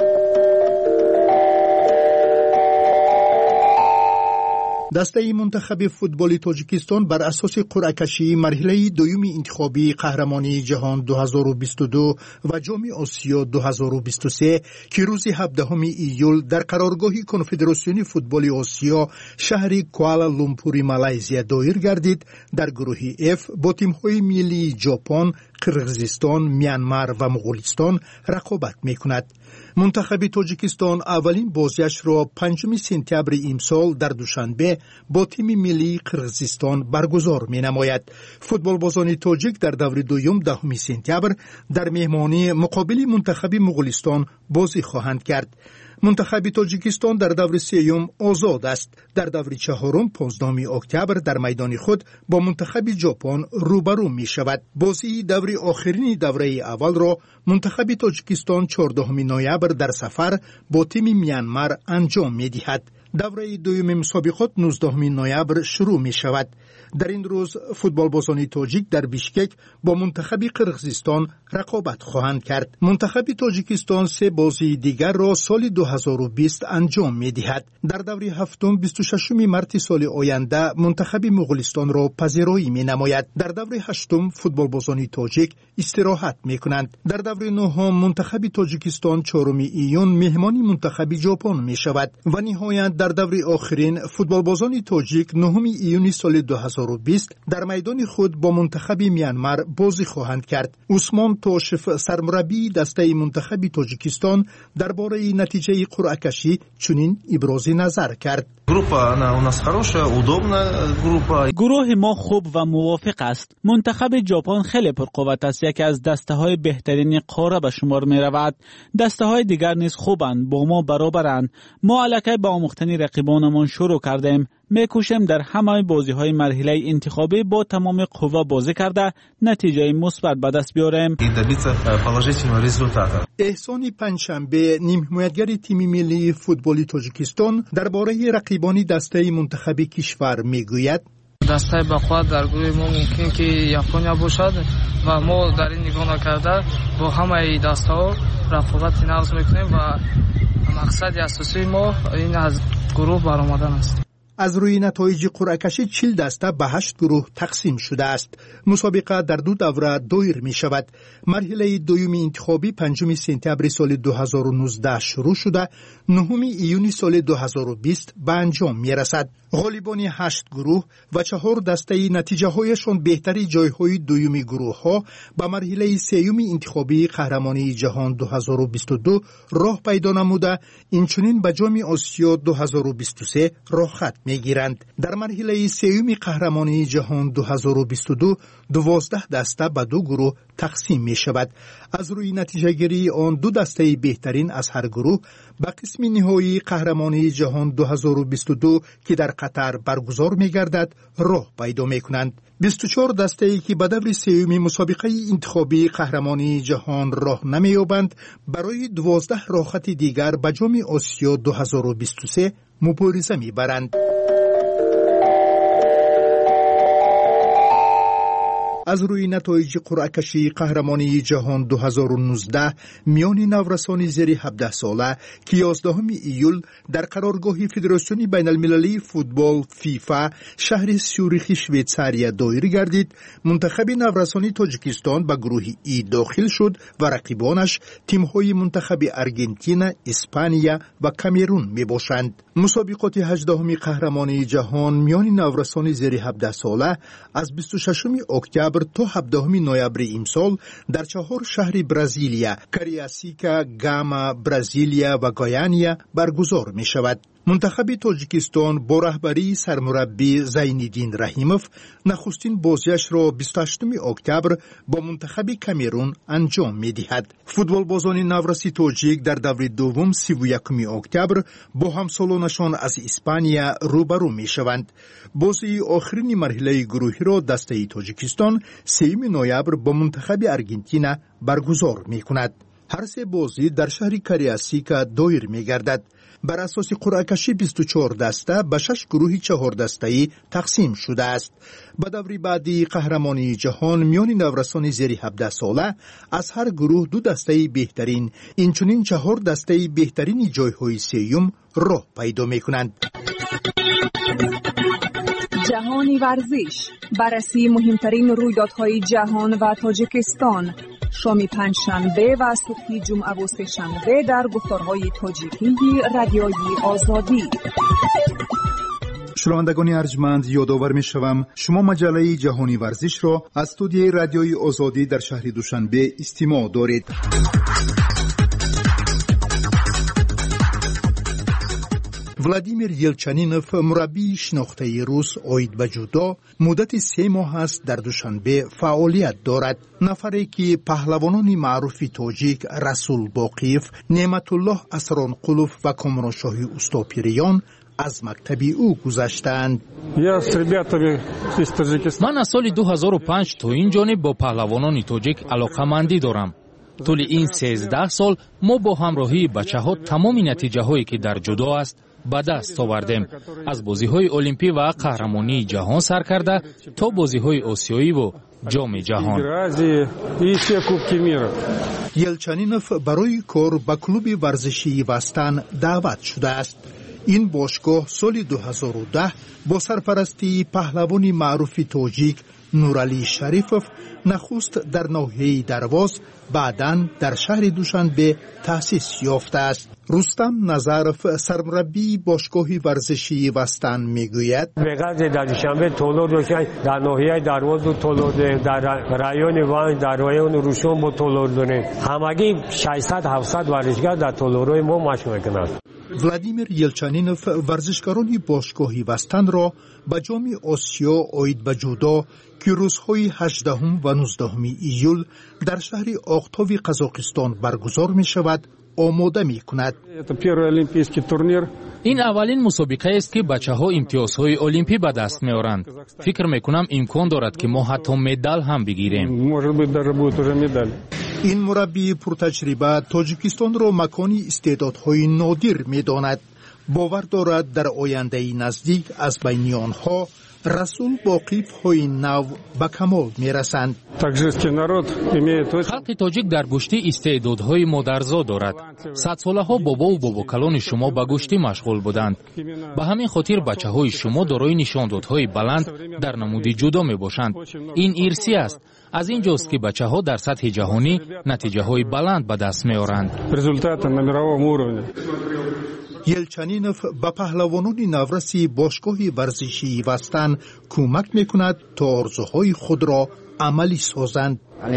دسته منتخب فوتبال تاجیکستان بر اساس قرعه کشی مرحله دوم انتخابی قهرمانی جهان دو هزار و بیست و دو و جام آسیا دو هزار و بیست و سه که روز هفدهم ایول در قرارگاه کنفدراسیون فوتبال آسیا شهر کوالالامپور مالزی دایر گردید، در گروه اف با تیم‌های ملی ژاپن، قرقیزستان، میانمار و مغولستان رقابت می‌کند. منتخب تاجیکستان اولین بازیش را پنجم سپتامبر امسال در دوشنبه با تیم ملی قرقیزستان برگزار می‌نماید. فوتبالبازان تاجیک در دور دوم دهم سپتامبر در مهمانی مقابل منتخب مغولستان بازی خواهند کرد. منتخب تاجیکستان در دور سوم آزاد است. در دور چهارم پانزدهم اکتبر در میدان خود با منتخب ژاپن روبرو می شود. بازی دور آخرین دوره اول را منتخب تاجیکستان چهاردهم نوامبر در سفر با تیم میانمار انجام می دهد. دوره دوم مسابقات نوزدهم نوامبر شروع می شود. در این روز فوتبالبازان تاجیک در بیشکک با منتخب قرقیزستان رقابت خواهند کرد. منتخب تاجیکستان سه بازی دیگر را سال دو هزار و بیست انجام می دهد. در دوره هفتم بیست و ششم مارس سال آینده منتخب مغولستان را پذیرایی می نماید. در دوره هشتم فوتبالبازان تاجیک استراحت می کنند. در دوره نهم منتخب تاجیکستان چهارم ایون مهمان منتخب ژاپن می شود و نهایت در دوره آخرین فوتبالبازان تاجیک نهم ایون سال دو هزار و بیست در میدان خود با منتخب میانمار بازی خواهند کرد. عثمان توشف سرمربی دسته منتخب تاجیکستان درباره نتیجه قرعه کشی چنین ابراز نظر کرد. گروه ما خوب و موافق است. منتخب ژاپن خیلی پرقوت است، یکی از دسته های بهترین قاره به شمار می رود. دسته های دیگر نیز خوبند، با ما برابرند. ما الکی با آموختن رقیبانمان شروع کردیم. میکوشیم در همه بازی های مرحله انتخابی با تمام قوا بازی کرده نتیجه مثبت به دست بیاریم. احسان پنجشنبه نیم حمایتگر تیم ملی فوتبال تاجیکستان درباره رقیبان دسته منتخب کشور میگوید: دسته بقوت در گروه ما ممکن که ژاپن باشد و ما در این نگاه نکرده با همه دسته ها رقابت نغز میکنیم و مقصد اساسی ما این از گروه برآمدن است. از روی نتایج قرعه کشی چهل دسته به هشت گروه تقسیم شده است. مسابقه در دو دوره دایر می شود. مرحله دوم انتخابی پنجم سپتامبر سال دو هزار و نوزده شروع شده، نهم ایون سال دو هزار و بیست به انجام می رسد. غالبان هشت گروه و چهار دسته نتیجه هایشان بهتری جایهای دوم گروه ها به مرحله سیوم انتخابی قهرمانی جهان دو هزار و بیست و دو راه پیدا نموده، اینچنین به جام آسیا دو هزار و بیست و سه راه خط می گیرند. در مرحله سیوم قهرمانی جهان دو هزار و بیست و دو دوازده دسته به دو گروه تقسیم می شود. از روی نتیجه گیری آن دو دسته بهترین از هر گروه به قسم نهایی قهرمانی جهان دو هزار و بیست و دو که در قطر برگزار می گردد راه پیدا می کنند. بیست و چهار دسته ای که به دور سیوم مسابقه انتخابی قهرمانی جهان راه نمی یابند برای دوازده راه خط دیگر به جام آسیا دو هزار و بیست و سه مبارزه می برند. از روی نتایج قرعه کشی قهرمانی جهان دو هزار و نوزده میان نورسان زیر هفده ساله که یازدهم ایول در قرارگاه فدراسیون بین المللی فوتبال فیفا شهر سیوریخ شویتزاریا دایر گردید، منتخب نورسانی تاجیکستان به گروه ای داخل شد و رقیبانش تیم‌های منتخب آرژانتین، اسپانیا و کامرون می باشند. مسابقات هجدهم قهرمانی جهان میان نورسان زیر هفده ساله از بیست و ششم اکتبر تا هفدهم نوامبر امسال در چهار شهر برزیلیا، کاریاسیکا، گاما، برزیلیا و گایانیا برگزار می شود. منتخب تاجیکستان با رهبری سرمربی زینالدین رحیموف نخستین بازیش را بیست و هشتم اکتبر با منتخب کامرون انجام می دهد. فوتبالبازان نورسی تاجیک در دوره دوم سی و یکم اکتبر با همسالانشان از اسپانیا روبرو می شوند. بازی آخرین مرحله گروهی را دسته تاجیکستان سوم نوامبر با منتخب آرژانتین برگزار می کند. هر سه بازی در شهر کاریاسیکا دایر می گردد. بر اساس قرعه کشی بیست و چهار دسته به شش گروه چهار دسته‌ای تقسیم شده است. به دوره بعدی قهرمانی جهان میان نورسان زیر هفده ساله از هر گروه دو دسته بهترین، اینچنین چهار دسته بهترین جایهای سیوم راه پیدا می‌کنند. جهانی ورزش، بررسی مهمترین رویدادهای جهان و تاجیکستان، شام پنجشنبه و صبح جمعه و سه‌شنبه در گفتارهای تاجیکی رادیوی آزادی. شنوندگان ارجمند، یادآور می‌شوم شما مجله جهانی ورزش را از استودیوی رادیوی آزادی در شهر دوشنبه استماع دارید. ولادیمیر یلچنینوف مربی شناخته روس عاید به جودو مدت سه ماه است در دوشنبه فعالیت دارد. نفری که پهلوانان معروف تاجیک رسول باقیف، نعمت الله اسرانقلوف و کامرانشاهی اوستاپیریان از مکتب او گذشتند. من از سال دو هزار و پنج تا این جانب با پهلوانان تاجیک علاقه‌مندی دارم. طول این سیزده سال ما با همراهی بچه ها تمام نتیجه هایی که در جودو است ба даст овардем. аз бозиҳои олимпӣ ва қаҳрамонии ҷаҳон сар карда то бозиҳои осиёӣ ва ҷоми ҷаҳон. елчанинов барои кор ба клуби варзишии Вастан даъват шудааст. ин бошгоҳ соли ду ҳазору даҳ бо сарпарастии паҳлавони маъруфи тоҷик Нуралӣ Шарифов нахуст дар ноҳияи Дарвоз, баъдан дар шаҳри Душанбе таъсис ёфтааст. Рустам Назаров, сармураббии бошгоҳи варзишии Вастан, мегӯяд: беғадри дар Душанбе толор доштем, дар ноҳияи Дарвозу толор дорем, дар райони Ванҷ, дар райони Рӯшон бо толор дорем. ҳамагӣ шашсад ҳафтсад варзишгар дар толорҳои мо машқ мекунанд. Владимир Елчанинов варзишгарони бошгоҳи Вастанро ба ҷоми Осиё оид ба ҷудо, ки рӯзҳои ҳаждаҳум ва нуздаҳуми июл дар шаҳри Оқтови Қазоқистон баргузор мешавад, омода мекунад. ин аввалин мусобиқаест ки бачаҳо имтиёзҳои олимпӣ ба даст меоранд. фикр мекунам имкон дорад ки мо ҳатто медал ҳам бигирем. ин мураббии пуртаҷриба Тоҷикистонро макони истеъдодҳои нодир медонад. бовар дорад дар ояндаи наздик аз байни онҳо Расул боқифҳои нав ба камол мерасанд. халқи тоҷик дар гӯшти истеъдодҳои модарзо дорад. садсолаҳо бобову бобокалони шумо ба гӯштӣ машғул буданд. ба ҳамин хотир бачаҳои шумо дорои нишондодҳои баланд дар намуди ҷудо мебошанд. ин ирсӣ аст. аз ин ҷост ки бачаҳо дар сатҳи ҷаҳонӣ натиҷаҳои баланд ба даст меоранд. елчанинов ба паҳлавонони навраси бошгоҳи варзишии Вастан кӯмак мекунад то орзуҳои худро амалӣ созанд.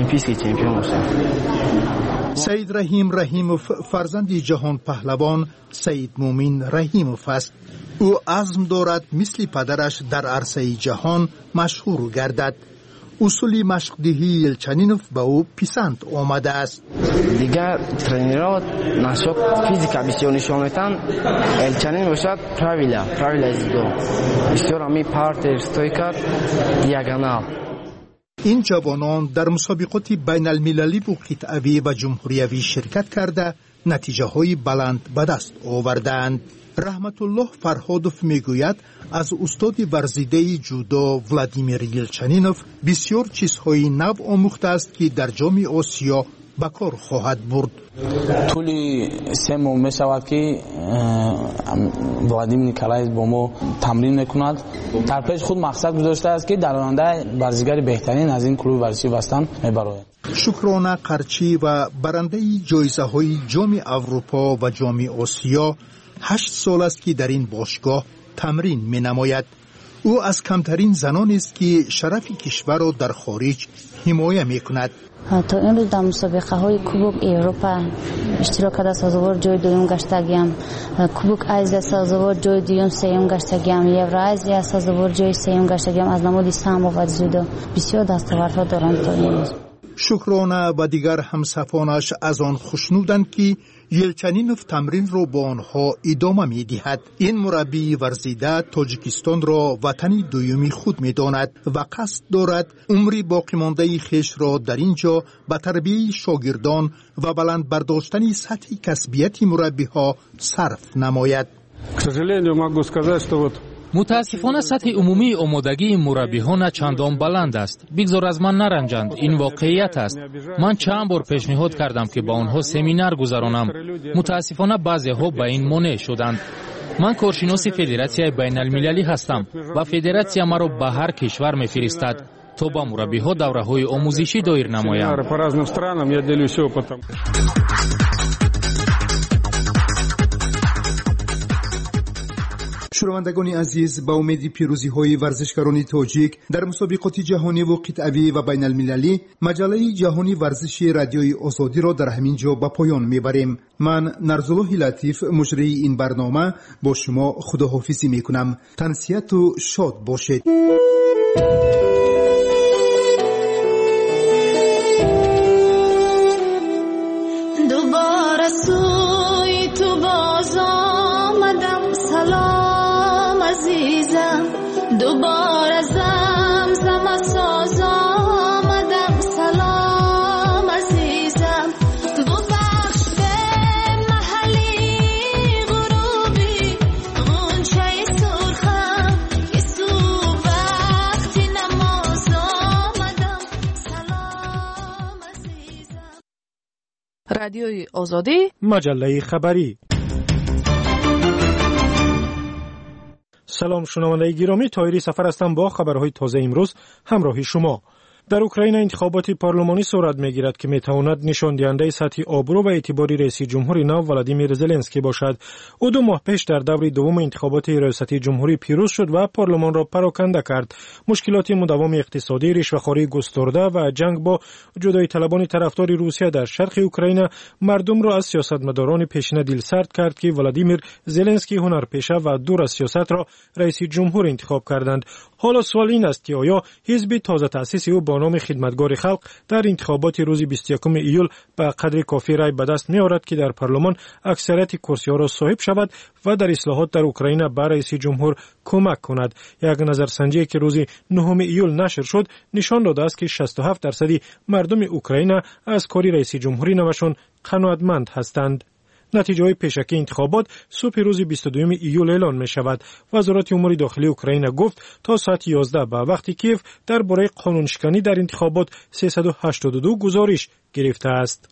саид раҳим раҳимов фарзанди ҷаҳонпаҳлавон Саид Мумин Раҳимов аст. ӯ азм дорад мисли падараш дар арсаи ҷаҳон машҳур гардад. усули машқдиҳии Елчанинов ба ӯ писанд омадааст. дигар тренерҳо нашок физика бисёр нишон метаҳанд. Елчанин бошад правила правила зидо бисёр ами партер стойка диагонал. ин ҷавонон дар мусобиқоти байналмилалӣ бу қитъавӣ ва ҷумҳуриявӣ ширкат карда натиҷаҳои баланд ба даст овардаанд. раҳматуллоҳ Фарҳодов мегӯяд, аз устоди варзидаи ҷудо Владимир Елчанинов бисёр чизҳои нав омӯхтааст, ки дар ҷоми Осиё ба кор хоҳад бурд. тӯли се моҳ мешавад ки Владимир Николаевич бо мо тамрин мекунад. дар пеш худ мақсад гузоштааст ки дар оянда варзишгари беҳтарин аз ин клуби варзиши Вастан мебарояд. Шукрона Қарчӣ ва барандаи ҷоизаҳои ҷоми Аврупо ва ҷоми Осиё ҳашт сол аст ки дар ин бошгоҳ тамрин менамояд. ӯ аз камтарин занонист ки шарафи кишварро дар хориҷ ҳимоя мекунад. то имрӯз дар мусобиқаҳои кубок Европа иштирок карда сазовор ҷои дуюм гаштагиам. кубок Азия сазовор ҷои дуюм сеюм гаштагиам. Евразия сазовор ҷои сеюм гаштагиам. аз намуди само ва ҷудо бисёр дастовардҳо дорам то имрӯз. шукрона ва дигар ҳамсафонаш аз он хушнуданд ки Елчанинов тамринро бо онҳо идома медиҳад. ин мураббии варзида Тоҷикистонро ватани дуюми худ медонад ва қасд дорад умри боқимондаи хешро дар ин ҷо ба тарбияи шогирдон ва баландбардоштани сатҳи касбияти мураббиҳо сарф намояд. мутаассифона сатҳи умумии омодагии мураббиҳо на чандон баланд аст. бигзор аз ман наранҷанд, ин воқеият аст. ман чанд бор пешниҳод кардам ки ба онҳо семинар гузаронам. мутаассифона баъзеҳо ба ин монеъ шуданд. ман коршиноси федератсияи байналмилалӣ ҳастам ва федератсия маро ба ҳар кишвар мефиристад то ба мураббиҳо давраҳои омӯзишӣ доир намоям. шунавандагони азиз, ба умеди пирӯзиҳои варзишгарони тоҷик дар мусобиқоти ҷаҳониву қитъавӣ ва байналмилалӣ, маҷалаи ҷаҳони варзиши радиои Озодиро дар ҳамин ҷо ба поён мебарем. ман Нарзуллоҳи Латиф, муҷрии ин барнома, бо шумо худоҳофизӣ мекунам. тансияту шод бошед. دوباره سوی تو باز آمدم سلام عزیزم دوباره زمزم ساز آمدم سلام عزیزم تو بخش به محلی غروبی رادیوی آزادی، مجله خبری. سلام شنوندگان گرامی، طاهری سفر هستم با خبرهای تازه امروز همراهی شما. در اوکراین انتخابات پارلمانی صورت می‌گیرد که می‌تواند نشان دهنده سطح آبرو و اعتباری رئیس جمهور نو ولادیمیر زلنسکی باشد. او دو ماه پیش در دور دوم انتخابات ریاستی جمهوری پیروز شد و پارلمان را پراکنده کرد. مشکلات مداوم اقتصادی، رشوه‌خواری گسترده و جنگ با جدایی طلبان طرفدار روسیه در شرق اوکراین مردم را از سیاستمداران پیشین دلسرد کرد که ولادیمیر زلنسکی هنرپیشه و دور از سیاست را رئیس جمهور انتخاب کردند. حالا سوال این است که آیا حزب تازه تأسیس او با نام خدمتگار خلق در انتخابات روز بیست و یکم ایول به قدر کافی رای به دست می‌آورد که در پارلمان اکثریت کرسی‌ها را صاحب شود و در اصلاحات در اوکراین به رئیس جمهور کمک کند؟ یک نظرسنجی که روز نهم ایول نشر شد نشان داده است که شصت و هفت درصد مردم اوکراین از کاری رئیس جمهوری نوشان قناعتمند هستند. نتیجه پیشکی انتخابات صبح روز بیست و دوم ایول اعلان می شود. وزارت امور داخلی اوکراین گفت تا ساعت یازده به وقت کیف درباره قانونشکنی در انتخابات سیصد و هشتاد و دو گزارش گرفته است.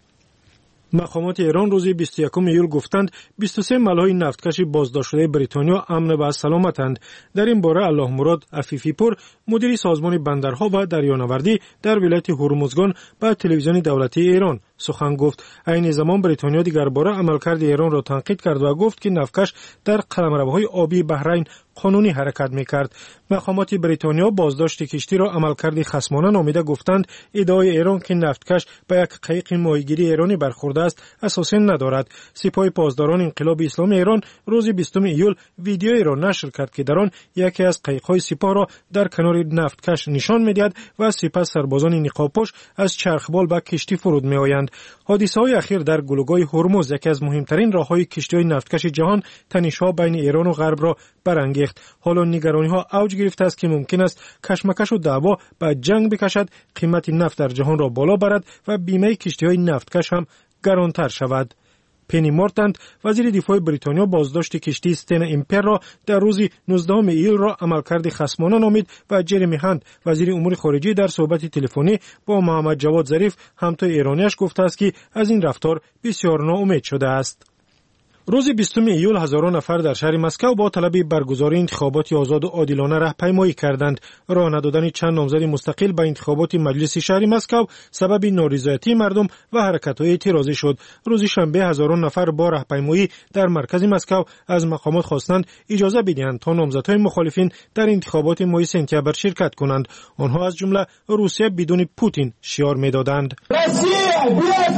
مقامات ایران روز بیست و یکم ایول گفتند بیست و سه ملای نفتکش بازداشت شده بریتانیا امن و سلامتند. در این باره الله مراد عفیفی پور، مدیر سازمان بندرها و دریانوردی در ولایت هرمزگان به تلویزیون دولتی ایران سخن گفت. این زمان بریتانیا دیگر باره عملکرد ایران را تنقید کرد و گفت که نفتکش در قلمروهای آبی بحرین قانونی حرکت می‌کرد. مقامات بریتانیا بازداشت کشتی را عملکردی خصمانه نامیده گفتند ادعای ایران که نفتکش به یک قایق ماهیگیری ایرانی برخورده است اساس ندارد. سپاه پاسداران انقلاب اسلامی ایران روز بیستم ایول ویدیویی را نشر کرد که در آن یکی از قایق‌های سپاه را در کنار نفتکش نشان می‌دهد و سپس سربازان نقاب‌پوش از چرخبال به کشتی فرود می‌آیند. حادثه‌های اخیر در گلوگاه هرمز، یکی از مهمترین راه‌های کشتی‌های نفتکش جهان، تنش‌ها بین ایران و غرب را برانگیخت. حالا نگرانی‌ها اوج گرفته است که ممکن است کشمکش و دعوا به جنگ بکشد، قیمت نفت در جهان را بالا برد و بیمه کشتی‌های نفتکش هم گرانتر شود. پنی مورتند، وزیر دفاع بریتانیا، بازداشت کشتی استن امپر را در روز نوزدهم ایول را عملکرد خصمانه نامید و جرمی هند، وزیر امور خارجه، در صحبت تلفنی با محمد جواد ظریف همتای ایرانیش گفته است که از این رفتار بسیار ناامید شده است. روز بیستم ایول هزاران نفر در شهر مسکو با طلب برگزاری انتخابات آزاد و عادلانه راهپیمایی کردند. راه ندادن چند نامزد مستقل به انتخابات مجلس شهر مسکو سبب نارضایتی مردم و حرکت‌های اعتراضی شد. روز شنبه هزاران نفر با راهپیمایی در مرکز مسکو از مقامات خواستند اجازه بدهند تا نامزدهای مخالفین در انتخابات ماه سپتامبر شرکت کنند. آنها از جمله روسیه بدون پوتین شعار می‌دادند. روسیه بیاد!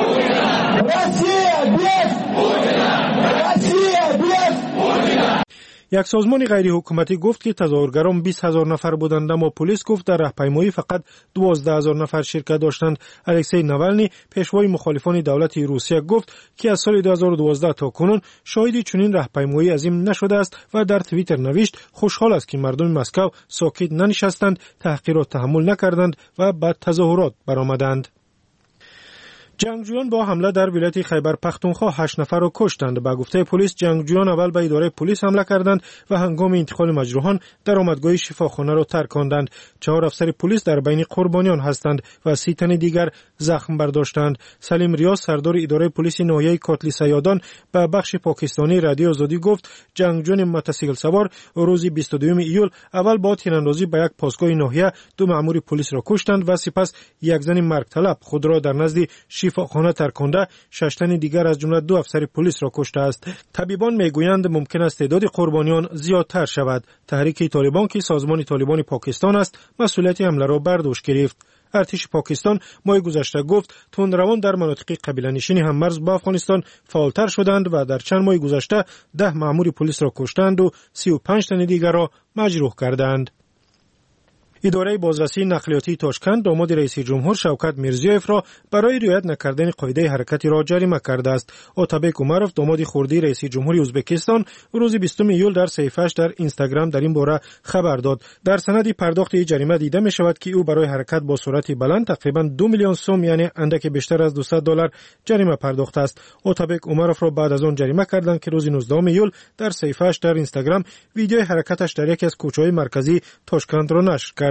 روسیه بیاد! یک سازمان غیر حکومتی گفت که تظاهرگران بیست هزار نفر بودند، اما پلیس گفت در راهپیمایی فقط دوازده هزار نفر شرکت داشتند. الکسی ناولنی، پیشوای مخالفان دولت روسیه، گفت که از سال دو هزار و دوازده تا کنون شاهد چنین راهپیمایی عظیم نشده است و در توییتر نوشت خوشحال است که مردم مسکو ساکت ننشستند، تحقیرات تحمل نکردند و به تظاهرات برآمدند. جنگجویان با حمله در ولایت خیبر پختونخوا هشت نفر را کشتند. به گفته پلیس جنگجویان اول به اداره پلیس حمله کردند و هنگام انتقال مجروحان در آمدگاه شفاخانه را ترک کردند. چهار افسر پلیس در بین قربانیان هستند و سی تن دیگر زخم برداشتند. سلیم ریاض، سردار اداره پلیس ناحیه کاتلی سیادان، به بخش پاکستانی رادیو آزادی گفت جنگجویان موتورسیکل سوار روز بیست و دوم ایول اول با تیراندازی به یک پاسگاه ناحیه دو مأمور پلیس را کشتند و سپس یک زن مرگ طلب خود را در نزد شفاخانه ترکانده، شش تن دیگر از جمله دو افسر پلیس را کشته است. طبیبان میگویند ممکن است تعداد قربانیان زیادتر شود. تحریک طالبان که سازمان طالبان پاکستان است، مسئولیت حمله را بر دوش گرفت. ارتش پاکستان ماه گذشته گفت تندروان در مناطق قبیله‌نشین هممرز با افغانستان فعالتر شدند و در چند ماه گذشته ده مأمور پلیس را کشتند و سی و پنج تن دیگر را مجروح کردند. اداره بازرسی نقلیاتی تاشکند داماد رئیس جمهور شوکت میرزیوف را برای رعایت نکردن قاعده حرکتی را جریمه کرده است. اتابک اومروف، داماد خردی رئیس جمهوری ازبکستان، روز بیستم ایول در صفحه‌اش در اینستاگرام در این باره خبر داد. در سند پرداخت جریمه دیده می شود که او برای حرکت با سرعت بلند تقریبا دو میلیون سوم، یعنی اندک بیشتر از دویست دلار جریمه پرداخته است. اتابک اومروف را بعد از آن جریمه کردند که روز نوزدهم ایول در صفحه‌اش در اینستاگرام ویدیوی حرکتش در یکی از کوچه‌های مرکزی تاشکند را نشر کرد.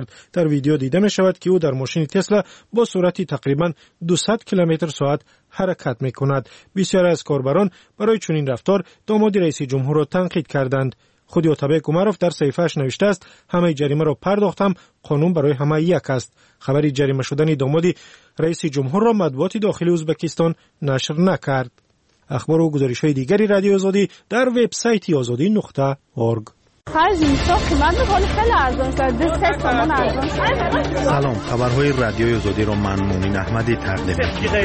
کرد. در ویدیو دیده می شود که او در ماشین تسلا با سرعت تقریبا دویست کیلومتر ساعت حرکت می کند. بسیاری از کاربران برای چنین رفتار داماد رئیس جمهور را تنقید کردند. خود اوتابک اومروف در صحیفه‌اش نوشته است همه جریمه را پرداختم، قانون برای همه یک است. خبری جریمه شدن داماد رئیس جمهور را مطبوعات داخلی ازبکستان نشر نکرد. اخبار و گزارش‌های دیگری رادیو آزادی در وبسایت آزادی نقطه اورگ. سلام، خبرهای رادیوی آزادی را من مومین احمدی تقدیم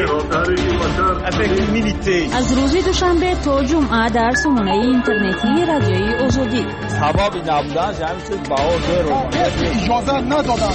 می‌کنم. از روز دوشنبه تا جمعه در سامانه اینترنتی رادیوی آزادی. سبب نبودن همین چیز باور رو اجازه ندادن.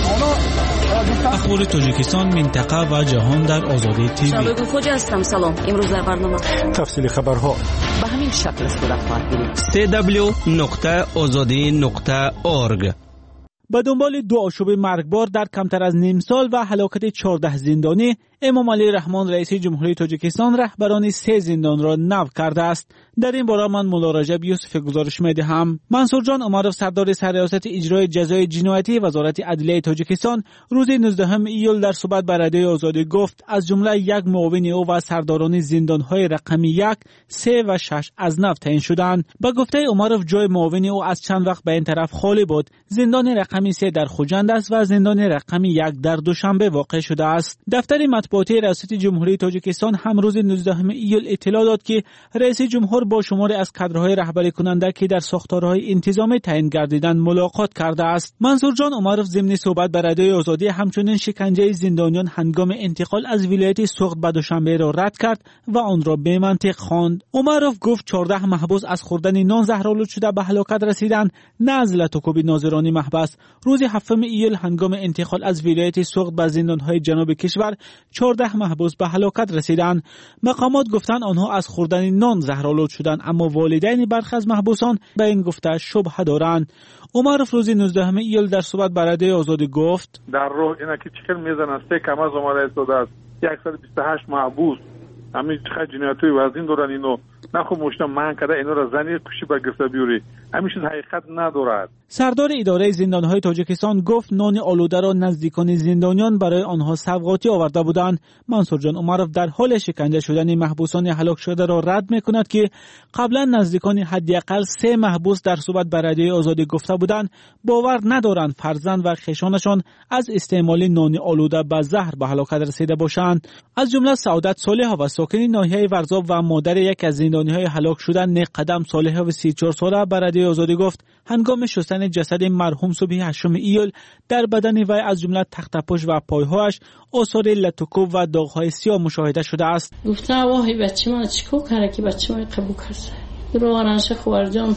اخبار تاجیکستان، منطقه و جهان در آزادی تیوی. شبگو خوج هستم. سلام. امروز در برنامه تفصیل خبرها به همین شکل صورت خواهد سی دبلیو نقطه آزادی نقطه اورگ. به دنبال دو آشوب مرگبار در کمتر از نیم سال و هلاکت چهارده زندانی، امامعلی رحمان رئیس جمهوری تاجیکستان رهبران سه زندان را نو کرده است. در این باره من مولا رجب یوسف گزارش می‌دهم. منصور جان عمروف سردار سرریاست اجرای جزای جنایتی وزارت عدلیه تاجیکستان روز نوزدهم ایول در صحبت با رادیوی آزادی گفت از جمله یک معاون او و سرداران زندان‌های رقمی یک، سه و شش از نو تعیین شدند. با گفته عمروف جای معاون او از چند وقت به این طرف خالی بود. زندان رقمی سه در خوجند است و زندان رقمی یک در دوشنبه واقع شده است. دفتر مطبوعاتی ریاست جمهوری تاجیکستان هم روز نوزدهم ایول اطلاع داد که رئیس جمهور با شماری از کادرهای رهبری کننده که در ساختارهای انتظامی تعیین گردیدند ملاقات کرده است. منصور جان عمروف ضمن صحبت با رادیوی آزادی همچنین شکنجه زندانیان هنگام انتقال از ولایت سوخت به دوشنبه را رد کرد و آن را بی منطق خواند. عمروف گفت چهارده محبوس از خوردن نان زهرآلود شده به هلاکت رسیدند، نه از لطوکوب ناظرانی محبس. روز هفتم ایول هنگام انتقال از ولایت سوخت به زندانهای جنوب کشور چهارده محبوس به هلاکت رسیدند. مقامات گفتند آنها از خوردن نان زهرآلود شدند، اما والدین برخی از محبوسان به این گفته شبهه دارند. عمروف روز نوزدهم ایول در صحبت با رادیوی آزادی گفت در راه اینا که چیکار میزنن سه کم از اومده است صد و بیست و هشت محبوس همین چقدر جنایتی وزین دارن اینو نخو مشتم من کده اینو را زنی کشی به گرفته بیوری همیشه حقیقت ندارد. سردار اداره زندانهای تاجیکستان گفت نان آلوده را نزدیکان زندانیان برای آنها سوغاتی آورده بودند. منصور جان عمروف در حال شکنجه شدن محبوسان هلاک شده را رد میکند که قبلا نزدیکان حداقل سه محبوس در صحبت با رادیوی آزادی گفته بودند باور ندارند فرزند و خویشانشان از استعمال نان آلوده به زهر به هلاکت رسیده باشند. از جمله سعادت صالح و ساکن ناحیه ورزاب و مادر یک از زندانیهای هلاک شده نقدم صالح و سی و چهار ساله به رادیوی آزادی گفت هنگام شستن جسد مرحوم صبح هشتم ایول در بدن وی از جمله تخت پشت و پایهایش آثار لطوکوب و داغ‌های سیاه مشاهده شده است. گفته واهی بچه من چیکار کرده که بچه من قبول کرده. رو آنش خوارجان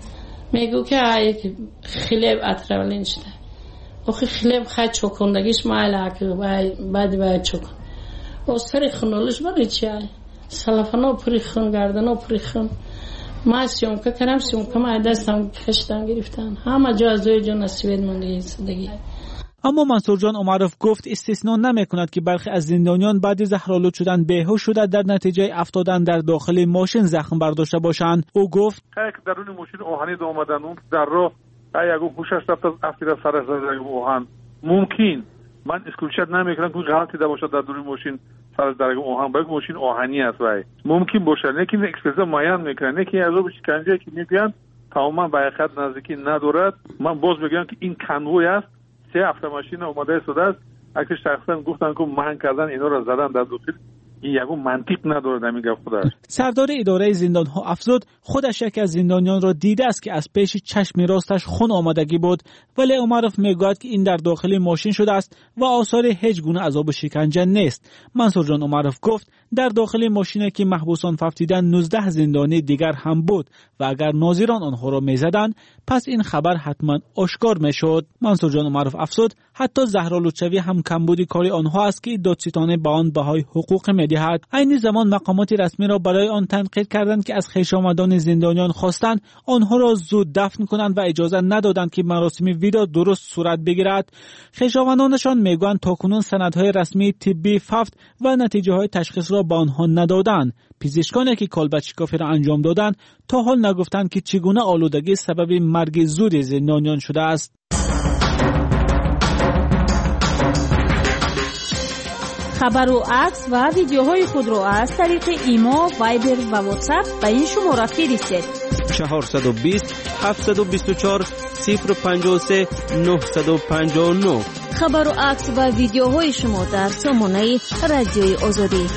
میگو که یک خلیب اطرالین شده. آخه خلیب خیلی چکندگیش مایل که بعد باید چکن. آثار خنولش برای چیه؟ سلفنا پری خون گردنا پری خون. ما سیوم که کردم سیوم که ما دستم کشتن گرفتن همه جا از دوی جا نصیبید منده زندگی. اما منصور جان عمروف گفت استثنا نمی کند که برخی از زندانیان بعد زهرآلود شدن بیهوش شده در نتیجه افتادن در داخل ماشین زخم برداشته باشند. او گفت یک درون ماشین آهنی آمدن اون در راه اگه هوشش رفت از افیرا سر از آهن ممکن من اسکولشت نمیکنم که غلطی ده باشد در درون ماشین سر درگه آهن باید ماشین آهنی است وای ممکن باشه لیکن اکسپرت معین میکنه که از اون شکنجه که میگن تماما به حقیقت نزدیکی ندارد. من باز میگم که این کنوی است سه هفته ماشین اومده شده است اگه شخصا گفتن که من کردن اینا را زدن در داخل این یکو منطق نداره نمیگه خودش. سردار اداره زندانها افزود خودش یک از زندانیان را دیده است که از پیش چشم راستش خون آمدگی بود ولی عمروف میگوید که این در داخل ماشین شده است و آثار هیچ گونه عذاب شکنجه نیست. منصور جان عمروف گفت در داخل ماشینی که محبوسان ففتیدن نوزده زندانی دیگر هم بود و اگر ناظران آنها را میزدند پس این خبر حتما آشکار میشد. منصور جان عمروف افزود حتی زهرآلودشوی هم کمبودی کاری آنها است که دادستان به آن بهای حقوق میدهد. عین زمان مقامات رسمی را برای آن تنقید کردند که از خویشاوندان زندانیان خواستند آنها را زود دفن کنند و اجازه ندادند که مراسم ویدا درست صورت بگیرد. خویشاوندانشان میگویند تاکنون سندهای رسمی طبی ففت و نتیجه های تشخیص را به آنها ندادند. پزشکانی که کالبد شکافی را انجام دادند تا حال نگفتند که چگونه آلودگی سبب مرگ زود زندانیان شده است. خبر و عکس و ویدیوهای خود را از طریق ایما، وایبر و واتساپ به این شماره فرستید. چهارصد و بیست هفتصد و بیست و چهار صفر پنجاه و سه نهصد و پنجاه و نه. خبر و عکس و ویدیوهای شما در سامانه رادیوی آزادی.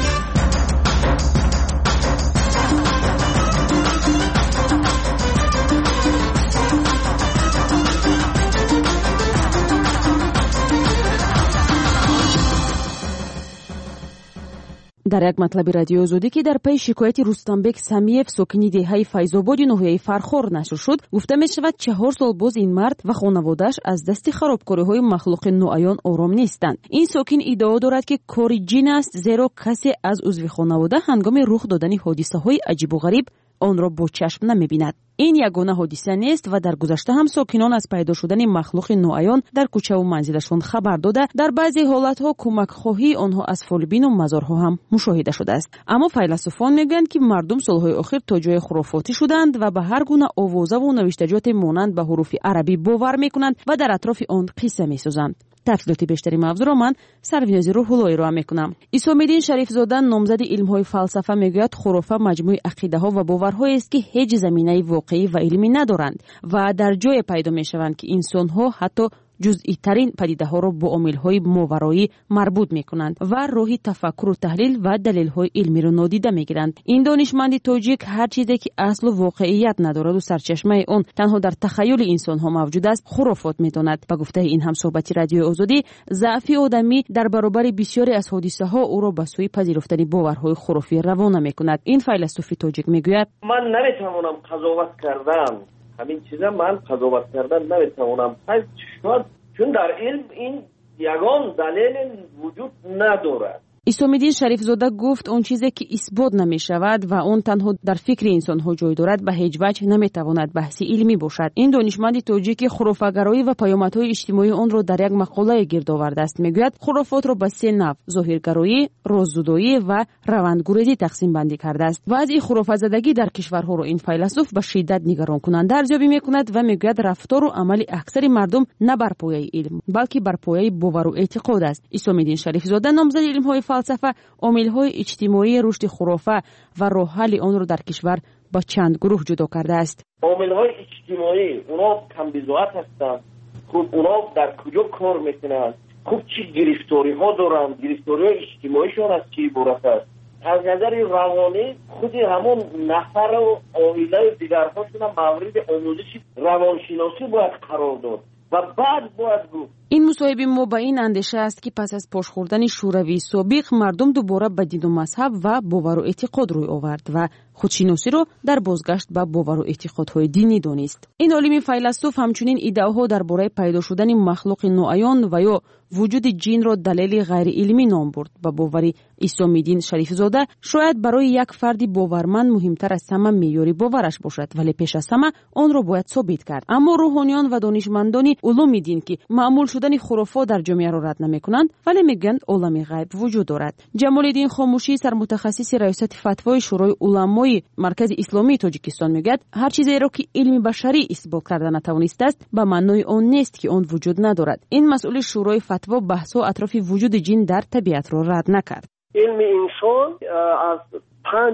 در یک مطلب رادیو آزادی که در پی شکایت رستمبک سمیف ساکنی دهه فیض‌آباد ناحیه فرخور نشر شد، گفته می شود چهار سال باز این مرد و خانواده‌اش از دست خرابکاری های مخلوق نوعیان آرام نیستند. این ساکن ادعا دارد که کاری جن است، زیرا کسی از عضو خانواده هنگام رخ دادن حادثه های عجیب و غریب آن را با چشم نمی‌بیند. این یگانه حادثه نیست و در گذشته هم ساکنان از پیدا شدن مخلوق نوعیان در کوچه و منزلشان خبر داده، در بعضی حالتها کمک خواهی آنها از فالبین و مزارها هم مشاهده شده است. اما فیلسوفان میگویند که مردم سالهای اخیر تا جای خرافاتی شدند و به هر گونه آوازه و نوشتجات مانند به حروف عربی باور میکنند و در اطراف آن قصه میسازند. تفصیلات بیشتری موضوع را من سرونیازی روح‌اللهی را میکنم. عیسی‌الدین شریفزاده نامزد علم‌های فلسفه میگوید خرافه مجموعه عقیده‌ها و باورهایی است که هیچ زمینه واقعی و علمی ندارند و در جای پیدا میشوند که انسان‌ها حتی جزئی ترین پدیده ها را با عامل‌های ماورایی مربوط می‌کنند و راه تفکر و تحلیل و دلایل علمی را نادیده می‌گیرند. این دانشمند تاجیک هر چیزی که اصل و واقعیت ندارد و سرچشمه آن تنها در تخیل انسان‌ها موجود است خرافات می‌داند. به گفته این همصحبتی رادیو آزادی، ضعف آدمی در برابر بسیاری از حادثه‌ها او را به سوی پذیرفتن باورهای خرافی روانه می‌کند. این فیلسوف تاجیک می‌گوید: من نمی‌توانم قضاوت کردن همین چیزا من قضاوت کردن نمیتوانم، شاید چون در علم این یگان دلیل وجود ندارد. عیسی‌الدین شریفزاده گفت اون چیزی که اثبات نمی شود و اون تنها در فکر انسان ها جای دارد به هیچ وجه نمی تواند بحث علمی باشد. این دانشمند تاجیک خرافه‌گرایی و پیامدهای اجتماعی آن را در یک مقاله گرد آورده است. میگوید خرافات را به سه نوع ظاهرگرایی، راززدایی و روندگریزی تقسیم بندی کرده است. و از این خرافه‌زدگی در کشورها را این فیلسوف به شدت نگران کننده ارزیابی میکند و میگوید رفتار و عمل اکثر مردم نه بر پایه علم بلکه بر پایه باور و اعتقاد است. عیسی‌الدین شریفزاده نامزد علم‌های فلسفه عامل‌های اجتماعی رشد خرافه و راه حل آن را در کشور با چند گروه جدا کرده است. عامل‌های اجتماعی اونا کم بضاعت هستند. خب اونا در کجا کار میکنند؟ خب چی گرفتاری‌ها دارند؟ گرفتاری‌های اجتماعیشون از چی عبارت است؟ از نظر روانی خود همون نفر و عائله و دیگرهاشون هم مورد آموزش روانشناسی باید قرار داد و بعد باید گفت. این مصاحبه ما با این اندیشه است که پس از پاش خوردن شوروی سابق مردم دوباره به دین و مذهب و باور و اعتقاد روی آورد و خودشناسی را در بازگشت به باور و اعتقادهای دینی دانست. این عالم فیلسوف همچنین ایده‌ها درباره پیدا شدن مخلوق نوعیان و یا وجود جن را دلیل غیر علمی نام برد. با باوری عیسی‌الدین شریفزاده شاید برای یک فرد باورمند مهمتر از همه معیار باورش باشد، ولی پیش از همه آن را باید ثابت کرد. اما روحانیان و دانشمندان علوم دین که معمول شدن خرافات در جامعه را رد نمی‌کنند ولی میگویند عالم غیب وجود دارد. جمال الدین خاموشی سرمتخصص ریاست فتوای شورای علمای مرکز اسلامی تاجیکستان میگوید هر چیزی را که علم بشری اثبات کرده نتوانسته است به معنای آن نیست که آن وجود ندارد. این مسئول شورای فتوا بحث اطراف وجود جن در طبیعت را رد نکرد. علم انسان از پنج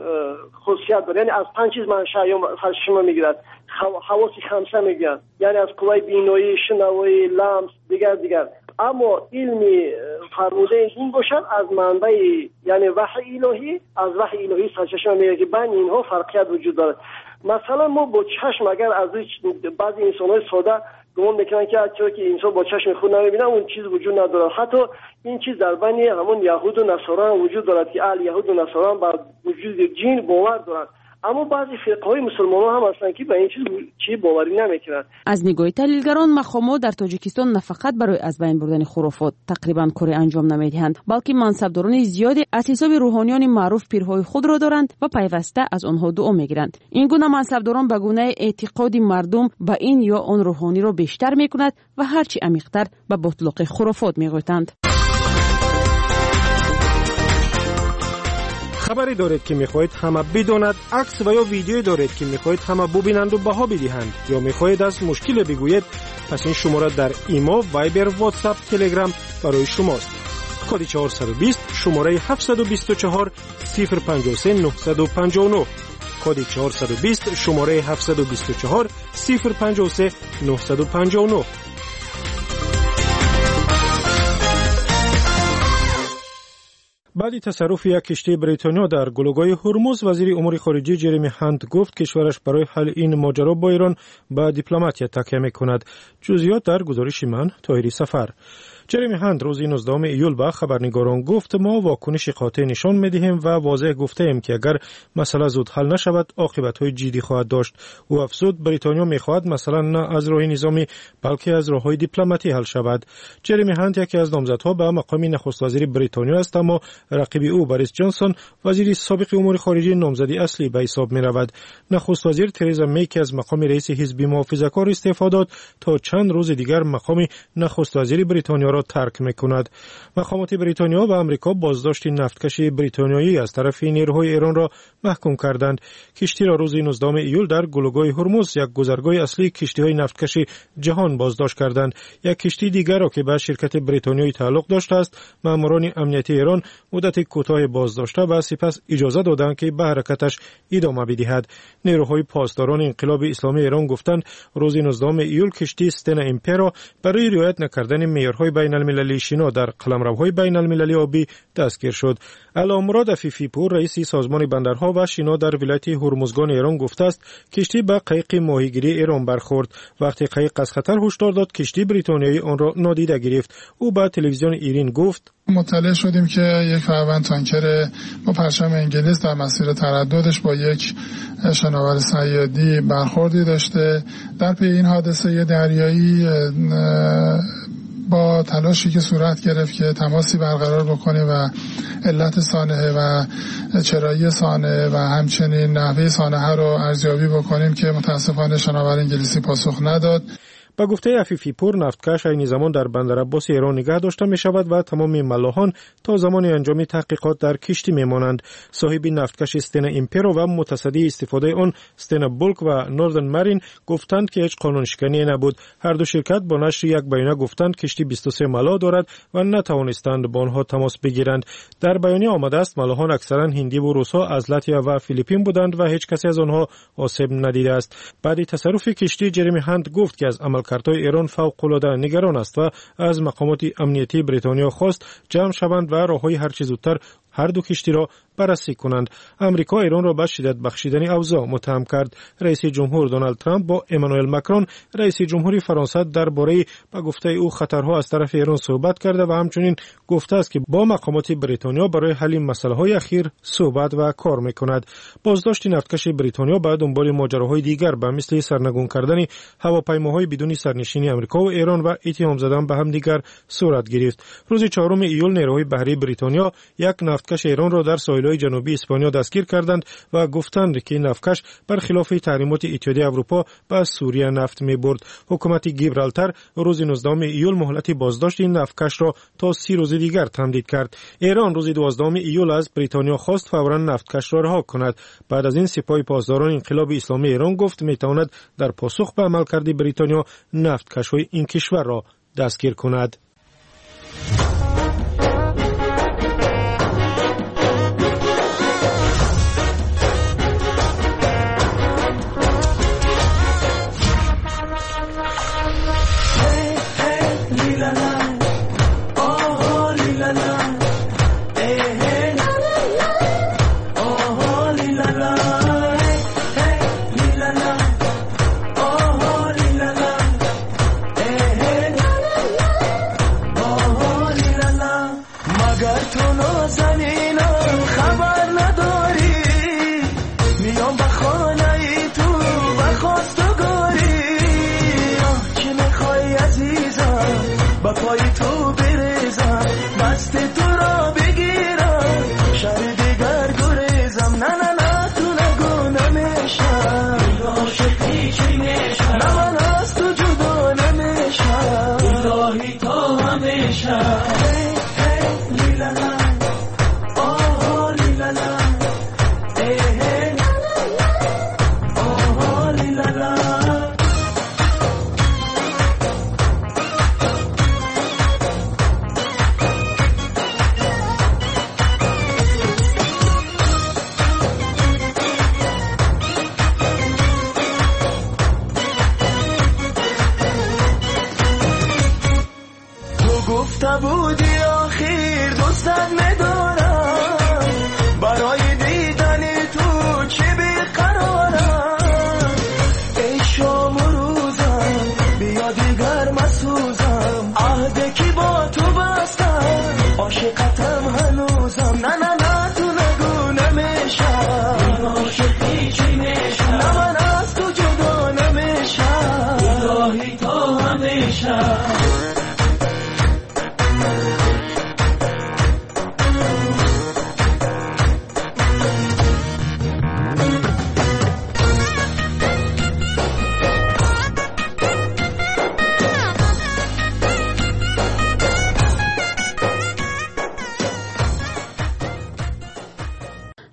خاصیت داره، یعنی از پنج چیز منشأ یا سرچشمه میگیرد. حواس خمسه میگن، یعنی از قوای بینایی، شنوایی، لمس، دیگر دیگر. اما علمی فرموده این باشد از منبع یعنی وحی الهی، از وحی الهی سرچشمه میگیرد که بین اینها فرقیت وجود دارد. مثلا ما با چشم اگر از بعضی انسان‌های ساده گمان میکنن که چرا که انسان با چشم خود نمیبینه اون چیز وجود نداره. حتی این چیز در بین همون یهود و نصارا هم وجود دارد که اهل یهود و نصارا هم بر وجود جن باور دارند. اما بعضی فرقه‌های مسلمانان هم هستند که به این چیز چی باوری نمیکنند. از نگاه تحلیلگران مقامات در تاجیکستان نه فقط برای از بین بردن خرافات تقریبا کاری انجام نمیدهند، بلکه منصبداران زیادی از حساب روحانیان معروف پیرهای خود را دارند و پیوسته از آنها دعا میگیرند. این گونه منصبداران به گونه اعتقاد مردم به این یا آن روحانی را بیشتر میکند و هرچی عمیق‌تر به باطلاق خرافات میگویند. خبری دارید که میخواهید همه بداند، عکس و یا ویدیویی دارید که میخواهید همه ببینند و بها بدهند، یا میخواهید از مشکل بگویید، پس این شماره در ایما، وایبر، واتساپ، تلگرام برای شماست. کد چهارصد و بیست شماره هفتصد و بیست و چهار صفر پنجاه و سه نهصد و پنجاه و نه کد چهارصد و بیست شماره هفتصد و بیست و چهار صفر پنجاه و سه نهصد و پنجاه و نه. بعد تصرف یک کشتی بریتانیا در گلوگاه هرمز، وزیر امور خارجه جرمی هانت گفت کشورش برای حل این ماجرا با ایران به دیپلماتیه تکیه می‌کند. جزئیات در گزارش من طاهری سفر. جرمی هانت روز نوزدهم ایول به خبرنگاران گفت ما واکنش قاطع نشان می‌دهیم و واضح گفته‌ایم که اگر مسئله زود حل نشود عاقبت‌های جدی خواهد داشت. او افزود بریتانیا می‌خواهد مثلا نه از راه نظامی بلکه از راه‌های دیپلماتی حل شود. جرمی هانت یکی از نامزدها به مقام نخست وزیر بریتانیا است، اما رقیب او بوریس جانسون وزیر سابق امور خارجه نامزدی اصلی به حساب می‌رود. نخست وزیر ترزا می که از مقام رئیس حزب محافظه‌کار استعفا داد تا چند روز دیگر مقام نخست وزیر بریتانیا را ترک می‌کند. مقامات بریتانیا و آمریکا بازداشت نفتکش بریتانیایی از طرف نیروهای ایران را محکوم کردند. کشتی را روز نوزدهم ایول در گلوگاه هرمز، یک گذرگاه اصلی کشتی‌های نفتکش جهان، بازداشت کردند. یک کشتی دیگر را که به شرکت بریتانیایی تعلق داشته است، ماموران امنیتی ایران مدت کوتاه بازداشته و سپس اجازه دادند که به حرکتش ادامه بدهد. نیروهای پاسداران انقلاب اسلامی ایران گفتند روز نوزدهم ایول کشتی استنا امپرا برای رعایت نکردن معیارهای بین المللی شنا در قلمروهای بین المللی آبی دستگیر شد. علامراد عفیفی پور رئیس سازمان بندرها و شنا در ولایت هرمزگان ایران گفته است کشتی به قایق ماهیگیری ایران برخورد. وقتی قایق از خطر هشدار داد کشتی بریتانیایی آن را نادیده گرفت. او به تلویزیون ایرین گفت مطلع شدیم که یک فروند تانکر با پرچم انگلیس در مسیر ترددش با یک شناور صیادی برخوردی داشته. در پی این حادثه دریایی با تلاشی که صورت گرفت که تماسی برقرار بکنه و علت صانعه و چرایی صانعه و همچنین نحوه صانعه رو ارزیابی بکنیم که متاسفانه شناور انگلیسی پاسخ نداد. با گفته عفیفی پور نفتکش عین زمان در بندر عباس ایران نگه داشته می شود و تمام ملاحان تا زمان انجام تحقیقات در کشتی می مانند. صاحب نفتکش استنا امپرو و متصدی استفاده آن استنا بولک و نوردن مارین گفتند که هیچ قانون شکنی نبود. هر دو شرکت با نشر یک بیانیه گفتند کشتی بیست و سه ملاح دارد و نتوانستند با آنها تماس بگیرند. در بیانیه آمده است ملاحان اکثرا هندی و روس‌ها از لاتویا و فیلیپین بودند و هیچ کسی از آنها آسیب ندیده است. بعد تصرف کشتی جرمی هانت گفت که از عملکردهای ایران فوق‌العاده نگران است و از مقامات امنیتی بریتانیا خواست جمع شوند و راههای هر چه زودتر هر دو کشتی را بررسی کنند. امریکا ایران را به شدت بخشیدن اوضاع متهم کرد. رئیس جمهور دونالد ترامپ با امانوئل ماکرون رئیس جمهوری فرانسه درباره به گفته او خطرها از طرف ایران صحبت کرده و همچنین گفته است که با مقامات بریتانیا برای حل مسائل اخیر صحبت و کار میکند. بازداشت نفتکش بریتانیا بعد دنبال ماجراهای دیگر به مثل سرنگون کردن هواپیماهای بدون سرنشین امریکا و ایران و اتهام زدن به هم دیگر صورت گرفت. روز چهارم ایول نیروهای بحری بریتانیا یک نفتکش ایران را در ساحل‌های جنوبی اسپانیا دستگیر کردند و گفتند که این نفتکش برخلاف تحریمات اتحادیه اروپا به سوریه نفت می‌برد. حکومت گیبرالتر روز نوزدهم ایول مهلت بازداشت این نفتکش را تا سی روز دیگر تمدید کرد. ایران روز دوازدهم ایول از بریتانیا خواست فوراً نفتکش را رها کند. بعد از این سپاه پاسداران انقلاب اسلامی ایران گفت می‌تواند در پاسخ به عملکرد بریتانیا نفتکش‌های این کشور را دستگیر کند.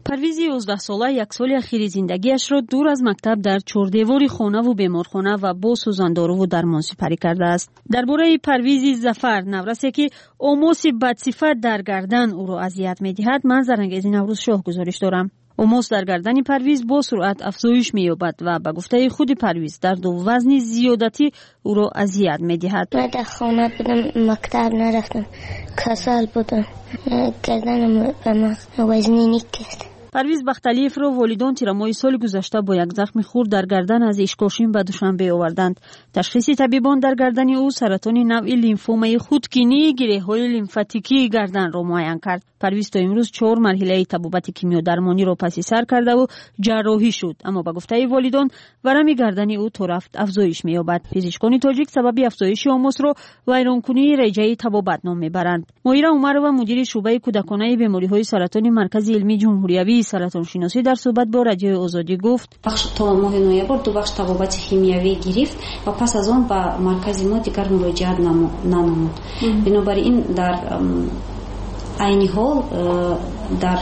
پرویز یازده ساله یک سال اخیر زندگیش را دور از مکتب در چهاردیواری خانه و بیمارخانه و با سوزاندارو و درمان سپری کرده است. درباره پرویز ظفر نورسی که اوموس بدصفت در گردن او را اذیت می‌دهد، من زرنگیز نوروز شاه گزارش دارم. اوموس در گردن پرویز با سرعت افزایش می‌یابد و به گفته خود پرویز درد و وزن زیادتی او را اذیت می‌دهد. من در خانه بودم، مکتب نرفتم، کسل بودم، گردنم وزنی نیست. پرویز بختلیف را والدان تیرمای سال گذشته با یک زخم خورد در گردن از اشکاشین به دوشنبه آوردند. تشخیص طبیبان در گردن او سرطان نوع لیمفومای خودکینی گره‌های لیمفاتیکی گردن را معاین کرد. پرویز تا امروز چهار مرحله طبابت کیمیا درمانی را پس سر کرده و جراحی شد، اما به گفته والدان ورم گردن او تا رفت افزایش می‌یابد. پزشکان تاجیک سبب افزایش اوموس را ویرانکنی رژه طبابت نام می‌برند. مهیره عمرova مدیر شعبه کودکانه بیماری‌های سرطانی مرکز علمی جمهوری سرطان شناسی در صحبت با رادیوی آزادی گفت: بخش تا ماه نوامبر دو بخش طبابت شیمیایی گرفت و پس از آن به مرکز ما دیگر مراجعت ننمود. بنابراین در عین حال در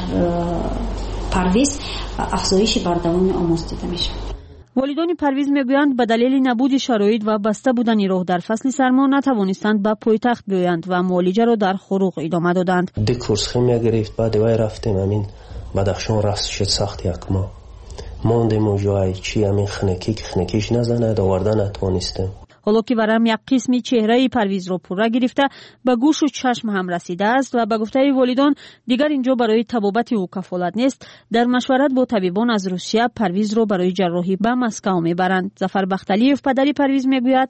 پرویز افزایش بر دوام اوموس دیده میشه. والدان پرویز میگویند به دلیل نبود شرایط و بسته بودن راه در فصل سرما نتوانستند به پایتخت بیایند و معالجه را در خروق ادامه دادند. دی کورس خیمیا گرفت، بعد وای رفتیم همین بدخشان رفت شد سخت یک ماه ماندیم و جای چی همین خنکی که خنکیش نزنه آوردن نتوانستیم. حالا که ورم یک قسمی چهره پرویز را پوره گرفته به گوش و چشم هم رسیده است و به گفته والدان دیگر اینجا برای طبابت او کفالت نیست، در مشورت با طبیبان از روسیه پرویز را برای جراحی به مسکو میبرند. ظفر بختلیف پدری پرویز میگوید: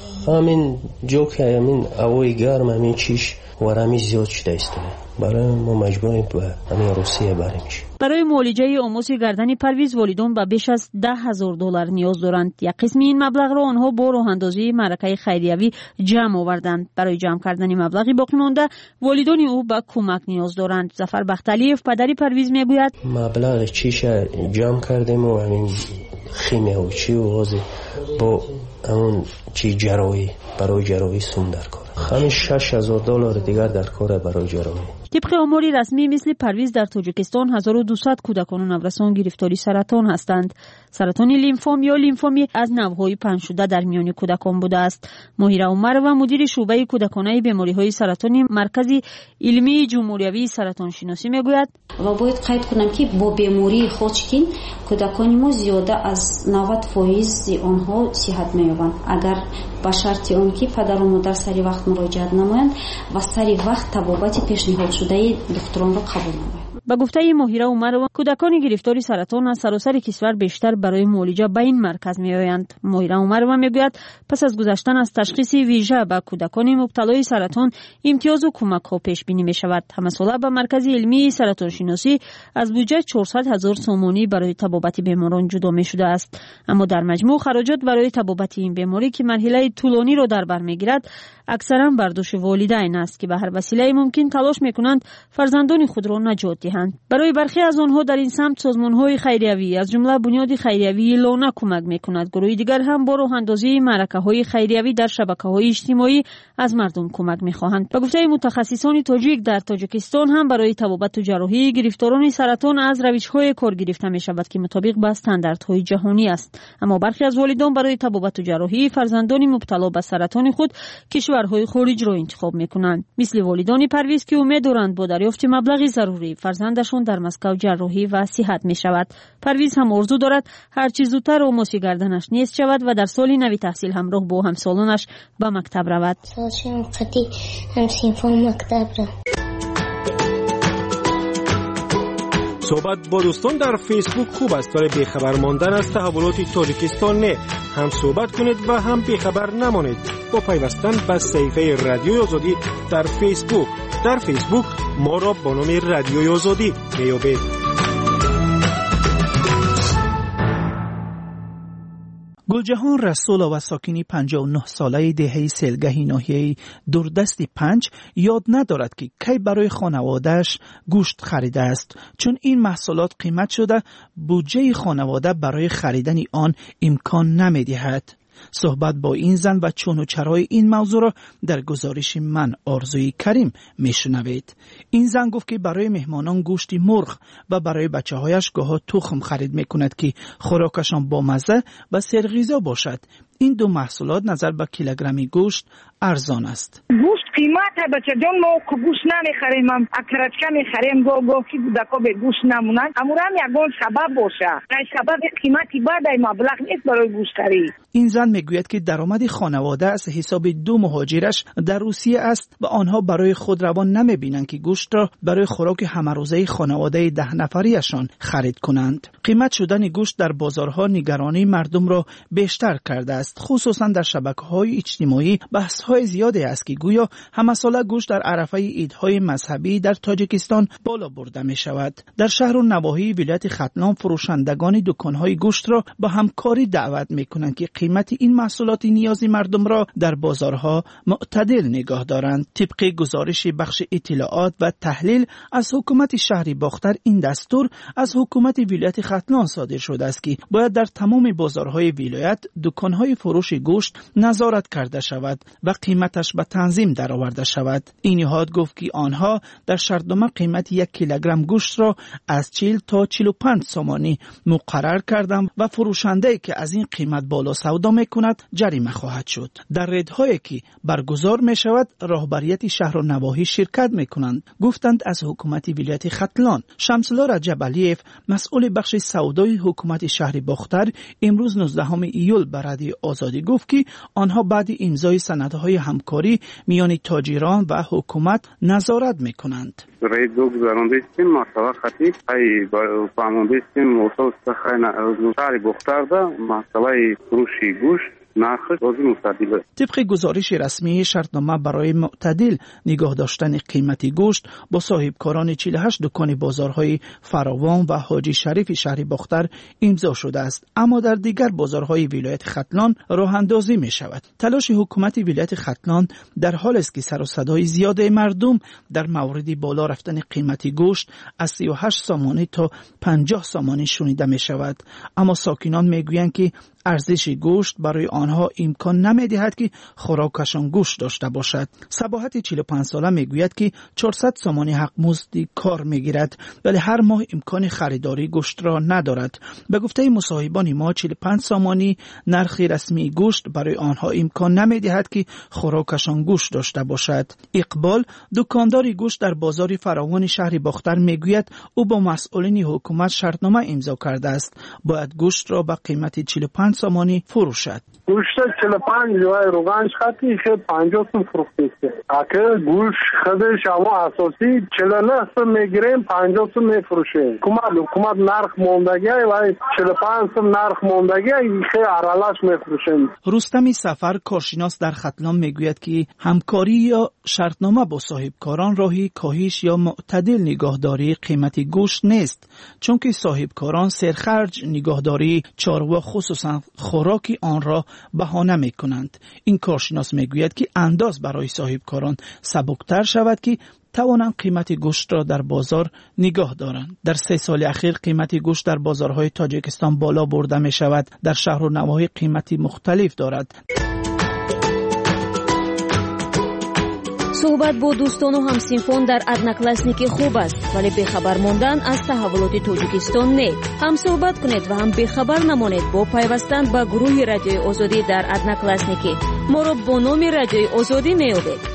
همین جو که همین هوای گرم همین چیش ورمی زیاد شده است، برای ما مجبوریم به همین روسیه بریمش. برای معالجه اوموس گردن پرویز والدان به بیش از ده هزار دلار نیاز دارند. یک قسم این مبلغ را آنها با راه اندازی معرکه خیریوی جمع آوردند. برای جمع کردن مبلغی باقی مانده والدان او به کمک نیاز دارند. ظفر بختلیف پدری پرویز میگوید: مبلغ چیش جمع کردیم و همین خیمه و چی و وازی با همون چی جراحی برای جراحی سوم در کار. همین شش هزار دلار دیگر در کار برای جراحی. طبق آماری رسمی مثل پرویز در تاجیکستان هزار و دویست کودکان و نوجوانان گرفتاری سرطان هستند. سرطان لیمفوم یا لیمفومی از نوع‌های پنج شده در میان کودکان بوده است. مهیره عمرova مدیر شعبه کودکانه بیماری‌های سرطانی مرکز علمی جمهوری سرطان شناسی میگوید: و باید قید کنم که با بیماری خوچکین کودکان ما زیاده از نود درصد آنها صحت می‌یابند اگر با شرط آنکه پدر و مادر سری وقت مراجعت نمایند و سری وقت طبابت پیشنهاد شده دکتران را قبول نمایند. با گفته مهیره عمرova کودکان گرفتاری سرطان از سراسر کشور بیشتر برای معالجه به این مرکز میآیند. مهیره عمرova میگوید پس از گذشتن از تشخیص ویژه به کودکان مبتلای سرطان امتیاز و کمک ها پیش بینی می شود. همه ساله به مرکز علمی سرطان شناسی از بودجه چهارصد هزار سومانی برای طبابت بیماران جدا می شده است، اما در مجموع خراجات برای طبابت این بیماری که مرحله طولانی را در بر میگیرد اکثرا بر دوش والدین است که به هر وسیله ممکن تلاش میکنند فرزندان خود را نجات دهند. برای برخی از آنها در این سمت سازمان‌های خیریوی از جمله بنیاد خیریوی لانه کمک میکند. گروه دیگر هم با راه اندازی معرکه‌های خیریوی در شبکه‌های اجتماعی از مردم کمک میخواهند. به گفته متخصصان تاجیک در تاجیکستان هم برای طبابت و جراحی گرفتاران سرطان از روش‌های کار گرفته میشود که مطابق با استانداردهای جهانی است، اما برخی از والدان برای طبابت و جراحی فرزندان مبتلا به سرطان خود کشورهای خارج را انتخاب میکنند، مثل والدان پرویز که امید دارند با دریافت مبلغی ضروری فرزندشان در مسکو جراحی و صحت می شود. پرویز هم آرزو دارد هر چیز زودتر اوموس گردنش نیست شود و در سال نوی تحصیل همراه با همسالانش به مکتب رود. سالشم قدی هم سینفون مکتب را. صحبت با دوستان در فیسبوک خوب است، ولی بیخبر ماندن از تحولات تاجیکستان نه. هم صحبت کنید و هم بیخبر نمانید با پیوستن به صفحه رادیوی آزادی در فیسبوک. در فیسبوک ما را با نام رادیوی آزادی میابید. گلجهان رسولا و ساکنی پنجاه و نه ساله دهه سیلگهی ناحیه دوردست پنج یاد ندارد که کی برای خانوادهش گوشت خریده است، چون این محصولات قیمت شده بودجه خانواده برای خریدن آن امکان نمیدهد. صحبت با این زن و چون و چرای این موضوع را در گزارش من آرزوی کریم میشنوید. این زن گفت که برای مهمانان گوشتی مرغ و برای بچه هایش گاها تخم خرید میکند که خوراکشان با مزه و سرغذا باشد. این دو محصولات نظر به کیلوگرمی گوشت ارزان است. گوشت قیمت بچه جان ما گوشت نمیخریم، هم اکراتکا میخریم، گو گو که بودکا به گوشت نمونن. امورم یکون سبب باشه. این سبب قیمتی بعد مبلغ نیست برای گوشت خرید. این زن میگوید که درآمد خانواده از حساب دو مهاجرش در روسیه است و آنها برای خود روان نمیبینند که گوشت را برای خوراک همروزه خانواده ده نفریشان خرید کنند. قیمت شدن گوشت در بازارها نگرانی مردم را بیشتر کرده است، خصوصا در شبکه‌های اجتماعی. بحث‌های زیادی است که گویا همساله گوشت در عرفه عیدهای مذهبی در تاجیکستان بالا برده می شود. در شهر و نواحی ولایت ختلان فروشندگان دکان‌های گوشت را با همکاری دعوت می‌کنند که قیمت این محصولات نیازی مردم را در بازارها معتدل نگاه دارند. طبق گزارش بخش اطلاعات و تحلیل از حکومت شهر باختر، این دستور از حکومت ولایت ختلان صادر شده است که باید در تمام بازارهای ولایت دکان‌های فروش گوشت نظارت کرده شود و قیمتش به تنظیم درآورده شود. این نهاد گفت که آنها در شرطنامه قیمت یک کیلوگرم گوشت را از چهل تا چهل و پنج سامانی مقرر کردند و فروشنده که از این قیمت بالا سودا میکند جریمه خواهد شد. در ریدهایی که برگزار می شود راهبریت شهر و نواحی شرکت میکنند، گفتند از حکومت ولایت ختلان. شمس‌الله رجب علیف مسئول بخش سودای حکومت شهر باختر امروز نوزدهم ایول بر رادیو آزادی گفت که آنها بعد امضای سندهای همکاری میان تاجران و حکومت نظارت میکنند. رید دو گذارنده استیم مسئله خطی ای با فهمونده استیم موسوس خیلی شهر باختر ده مسئله فروشی گوشت نرخش بازی معتدل. طبق گزارش رسمی شرطنامه برای معتدل نگاه داشتن قیمت گوشت با صاحبکاران چهل و هشت دکان بازارهای فراوان و حاجی شریف شهر باختر امضا شده است، اما در دیگر بازارهای ولایت ختلان راه اندازی می شود. تلاش حکومت ولایت ختلان در حال است که سر و صدای زیاد مردم در مورد بالا رفتن قیمت گوشت از سی و هشت سامانی تا پنجاه سامانی شنیده می شود، اما ساکنان می گویند که ارزش گوشت برای آنها امکان نمی‌دهد که خوراکشان گوشت داشته باشد. صباحت چهل و پنج ساله میگوید که چهارصد سامانی حق مزدی کار میگیرد ولی هر ماه امکان خریداری گوشت را ندارد. به گفته مصاحبان ما چهل و پنج سامانی نرخ رسمی گوشت برای آنها امکان نمی‌دهد که خوراکشان گوشت داشته باشد. اقبال دکاندار گوشت در بازار فراوان شهر باختر میگوید او با مسئولین حکومت شرطنامه امضا کرده است، باید گوشت را به قیمت چهل و پنج سامانی فروشد. گوشت چهل و پنج جای روغنش خطی خیلی پنجاه سوم فروخته. اگه گوشت خودش اما اساسی چهل و نه سوم میگیریم پنجاه سوم میفروشیم. حکومت حکومت نرخ موندگی و چهل و پنج سوم نرخ موندگی خیلی ارالش میفروشیم. رستمی سفر کارشناس در ختلان میگوید که همکاری یا شرطنامه با صاحبکاران راهی کاهش یا معتدل نگاهداری قیمت گوشت نیست، چون که صاحبکاران سرخرج نگاهداری چاروا خصوصا خوراکی آن را بهانه می کنند. این کارشناس می گوید که انداز برای صاحبکاران سبکتر شود که توانند قیمت گوشت را در بازار نگاه دارند. در سه سال اخیر قیمت گوشت در بازارهای تاجیکستان بالا برده می شود. در شهر و نواحی قیمتی مختلف دارد. صحبت با دوستان و همسینفون در ادناکلاسنیکی خوب است، ولی بخبر ماندن از تحولات تاجیکستان نه. هم صحبت کنید و هم بخبر نمانید با پیوستن به گروه رادیوی آزادی در ادناکلاسنیکی. ما را با نام رادیوی آزادی میابید.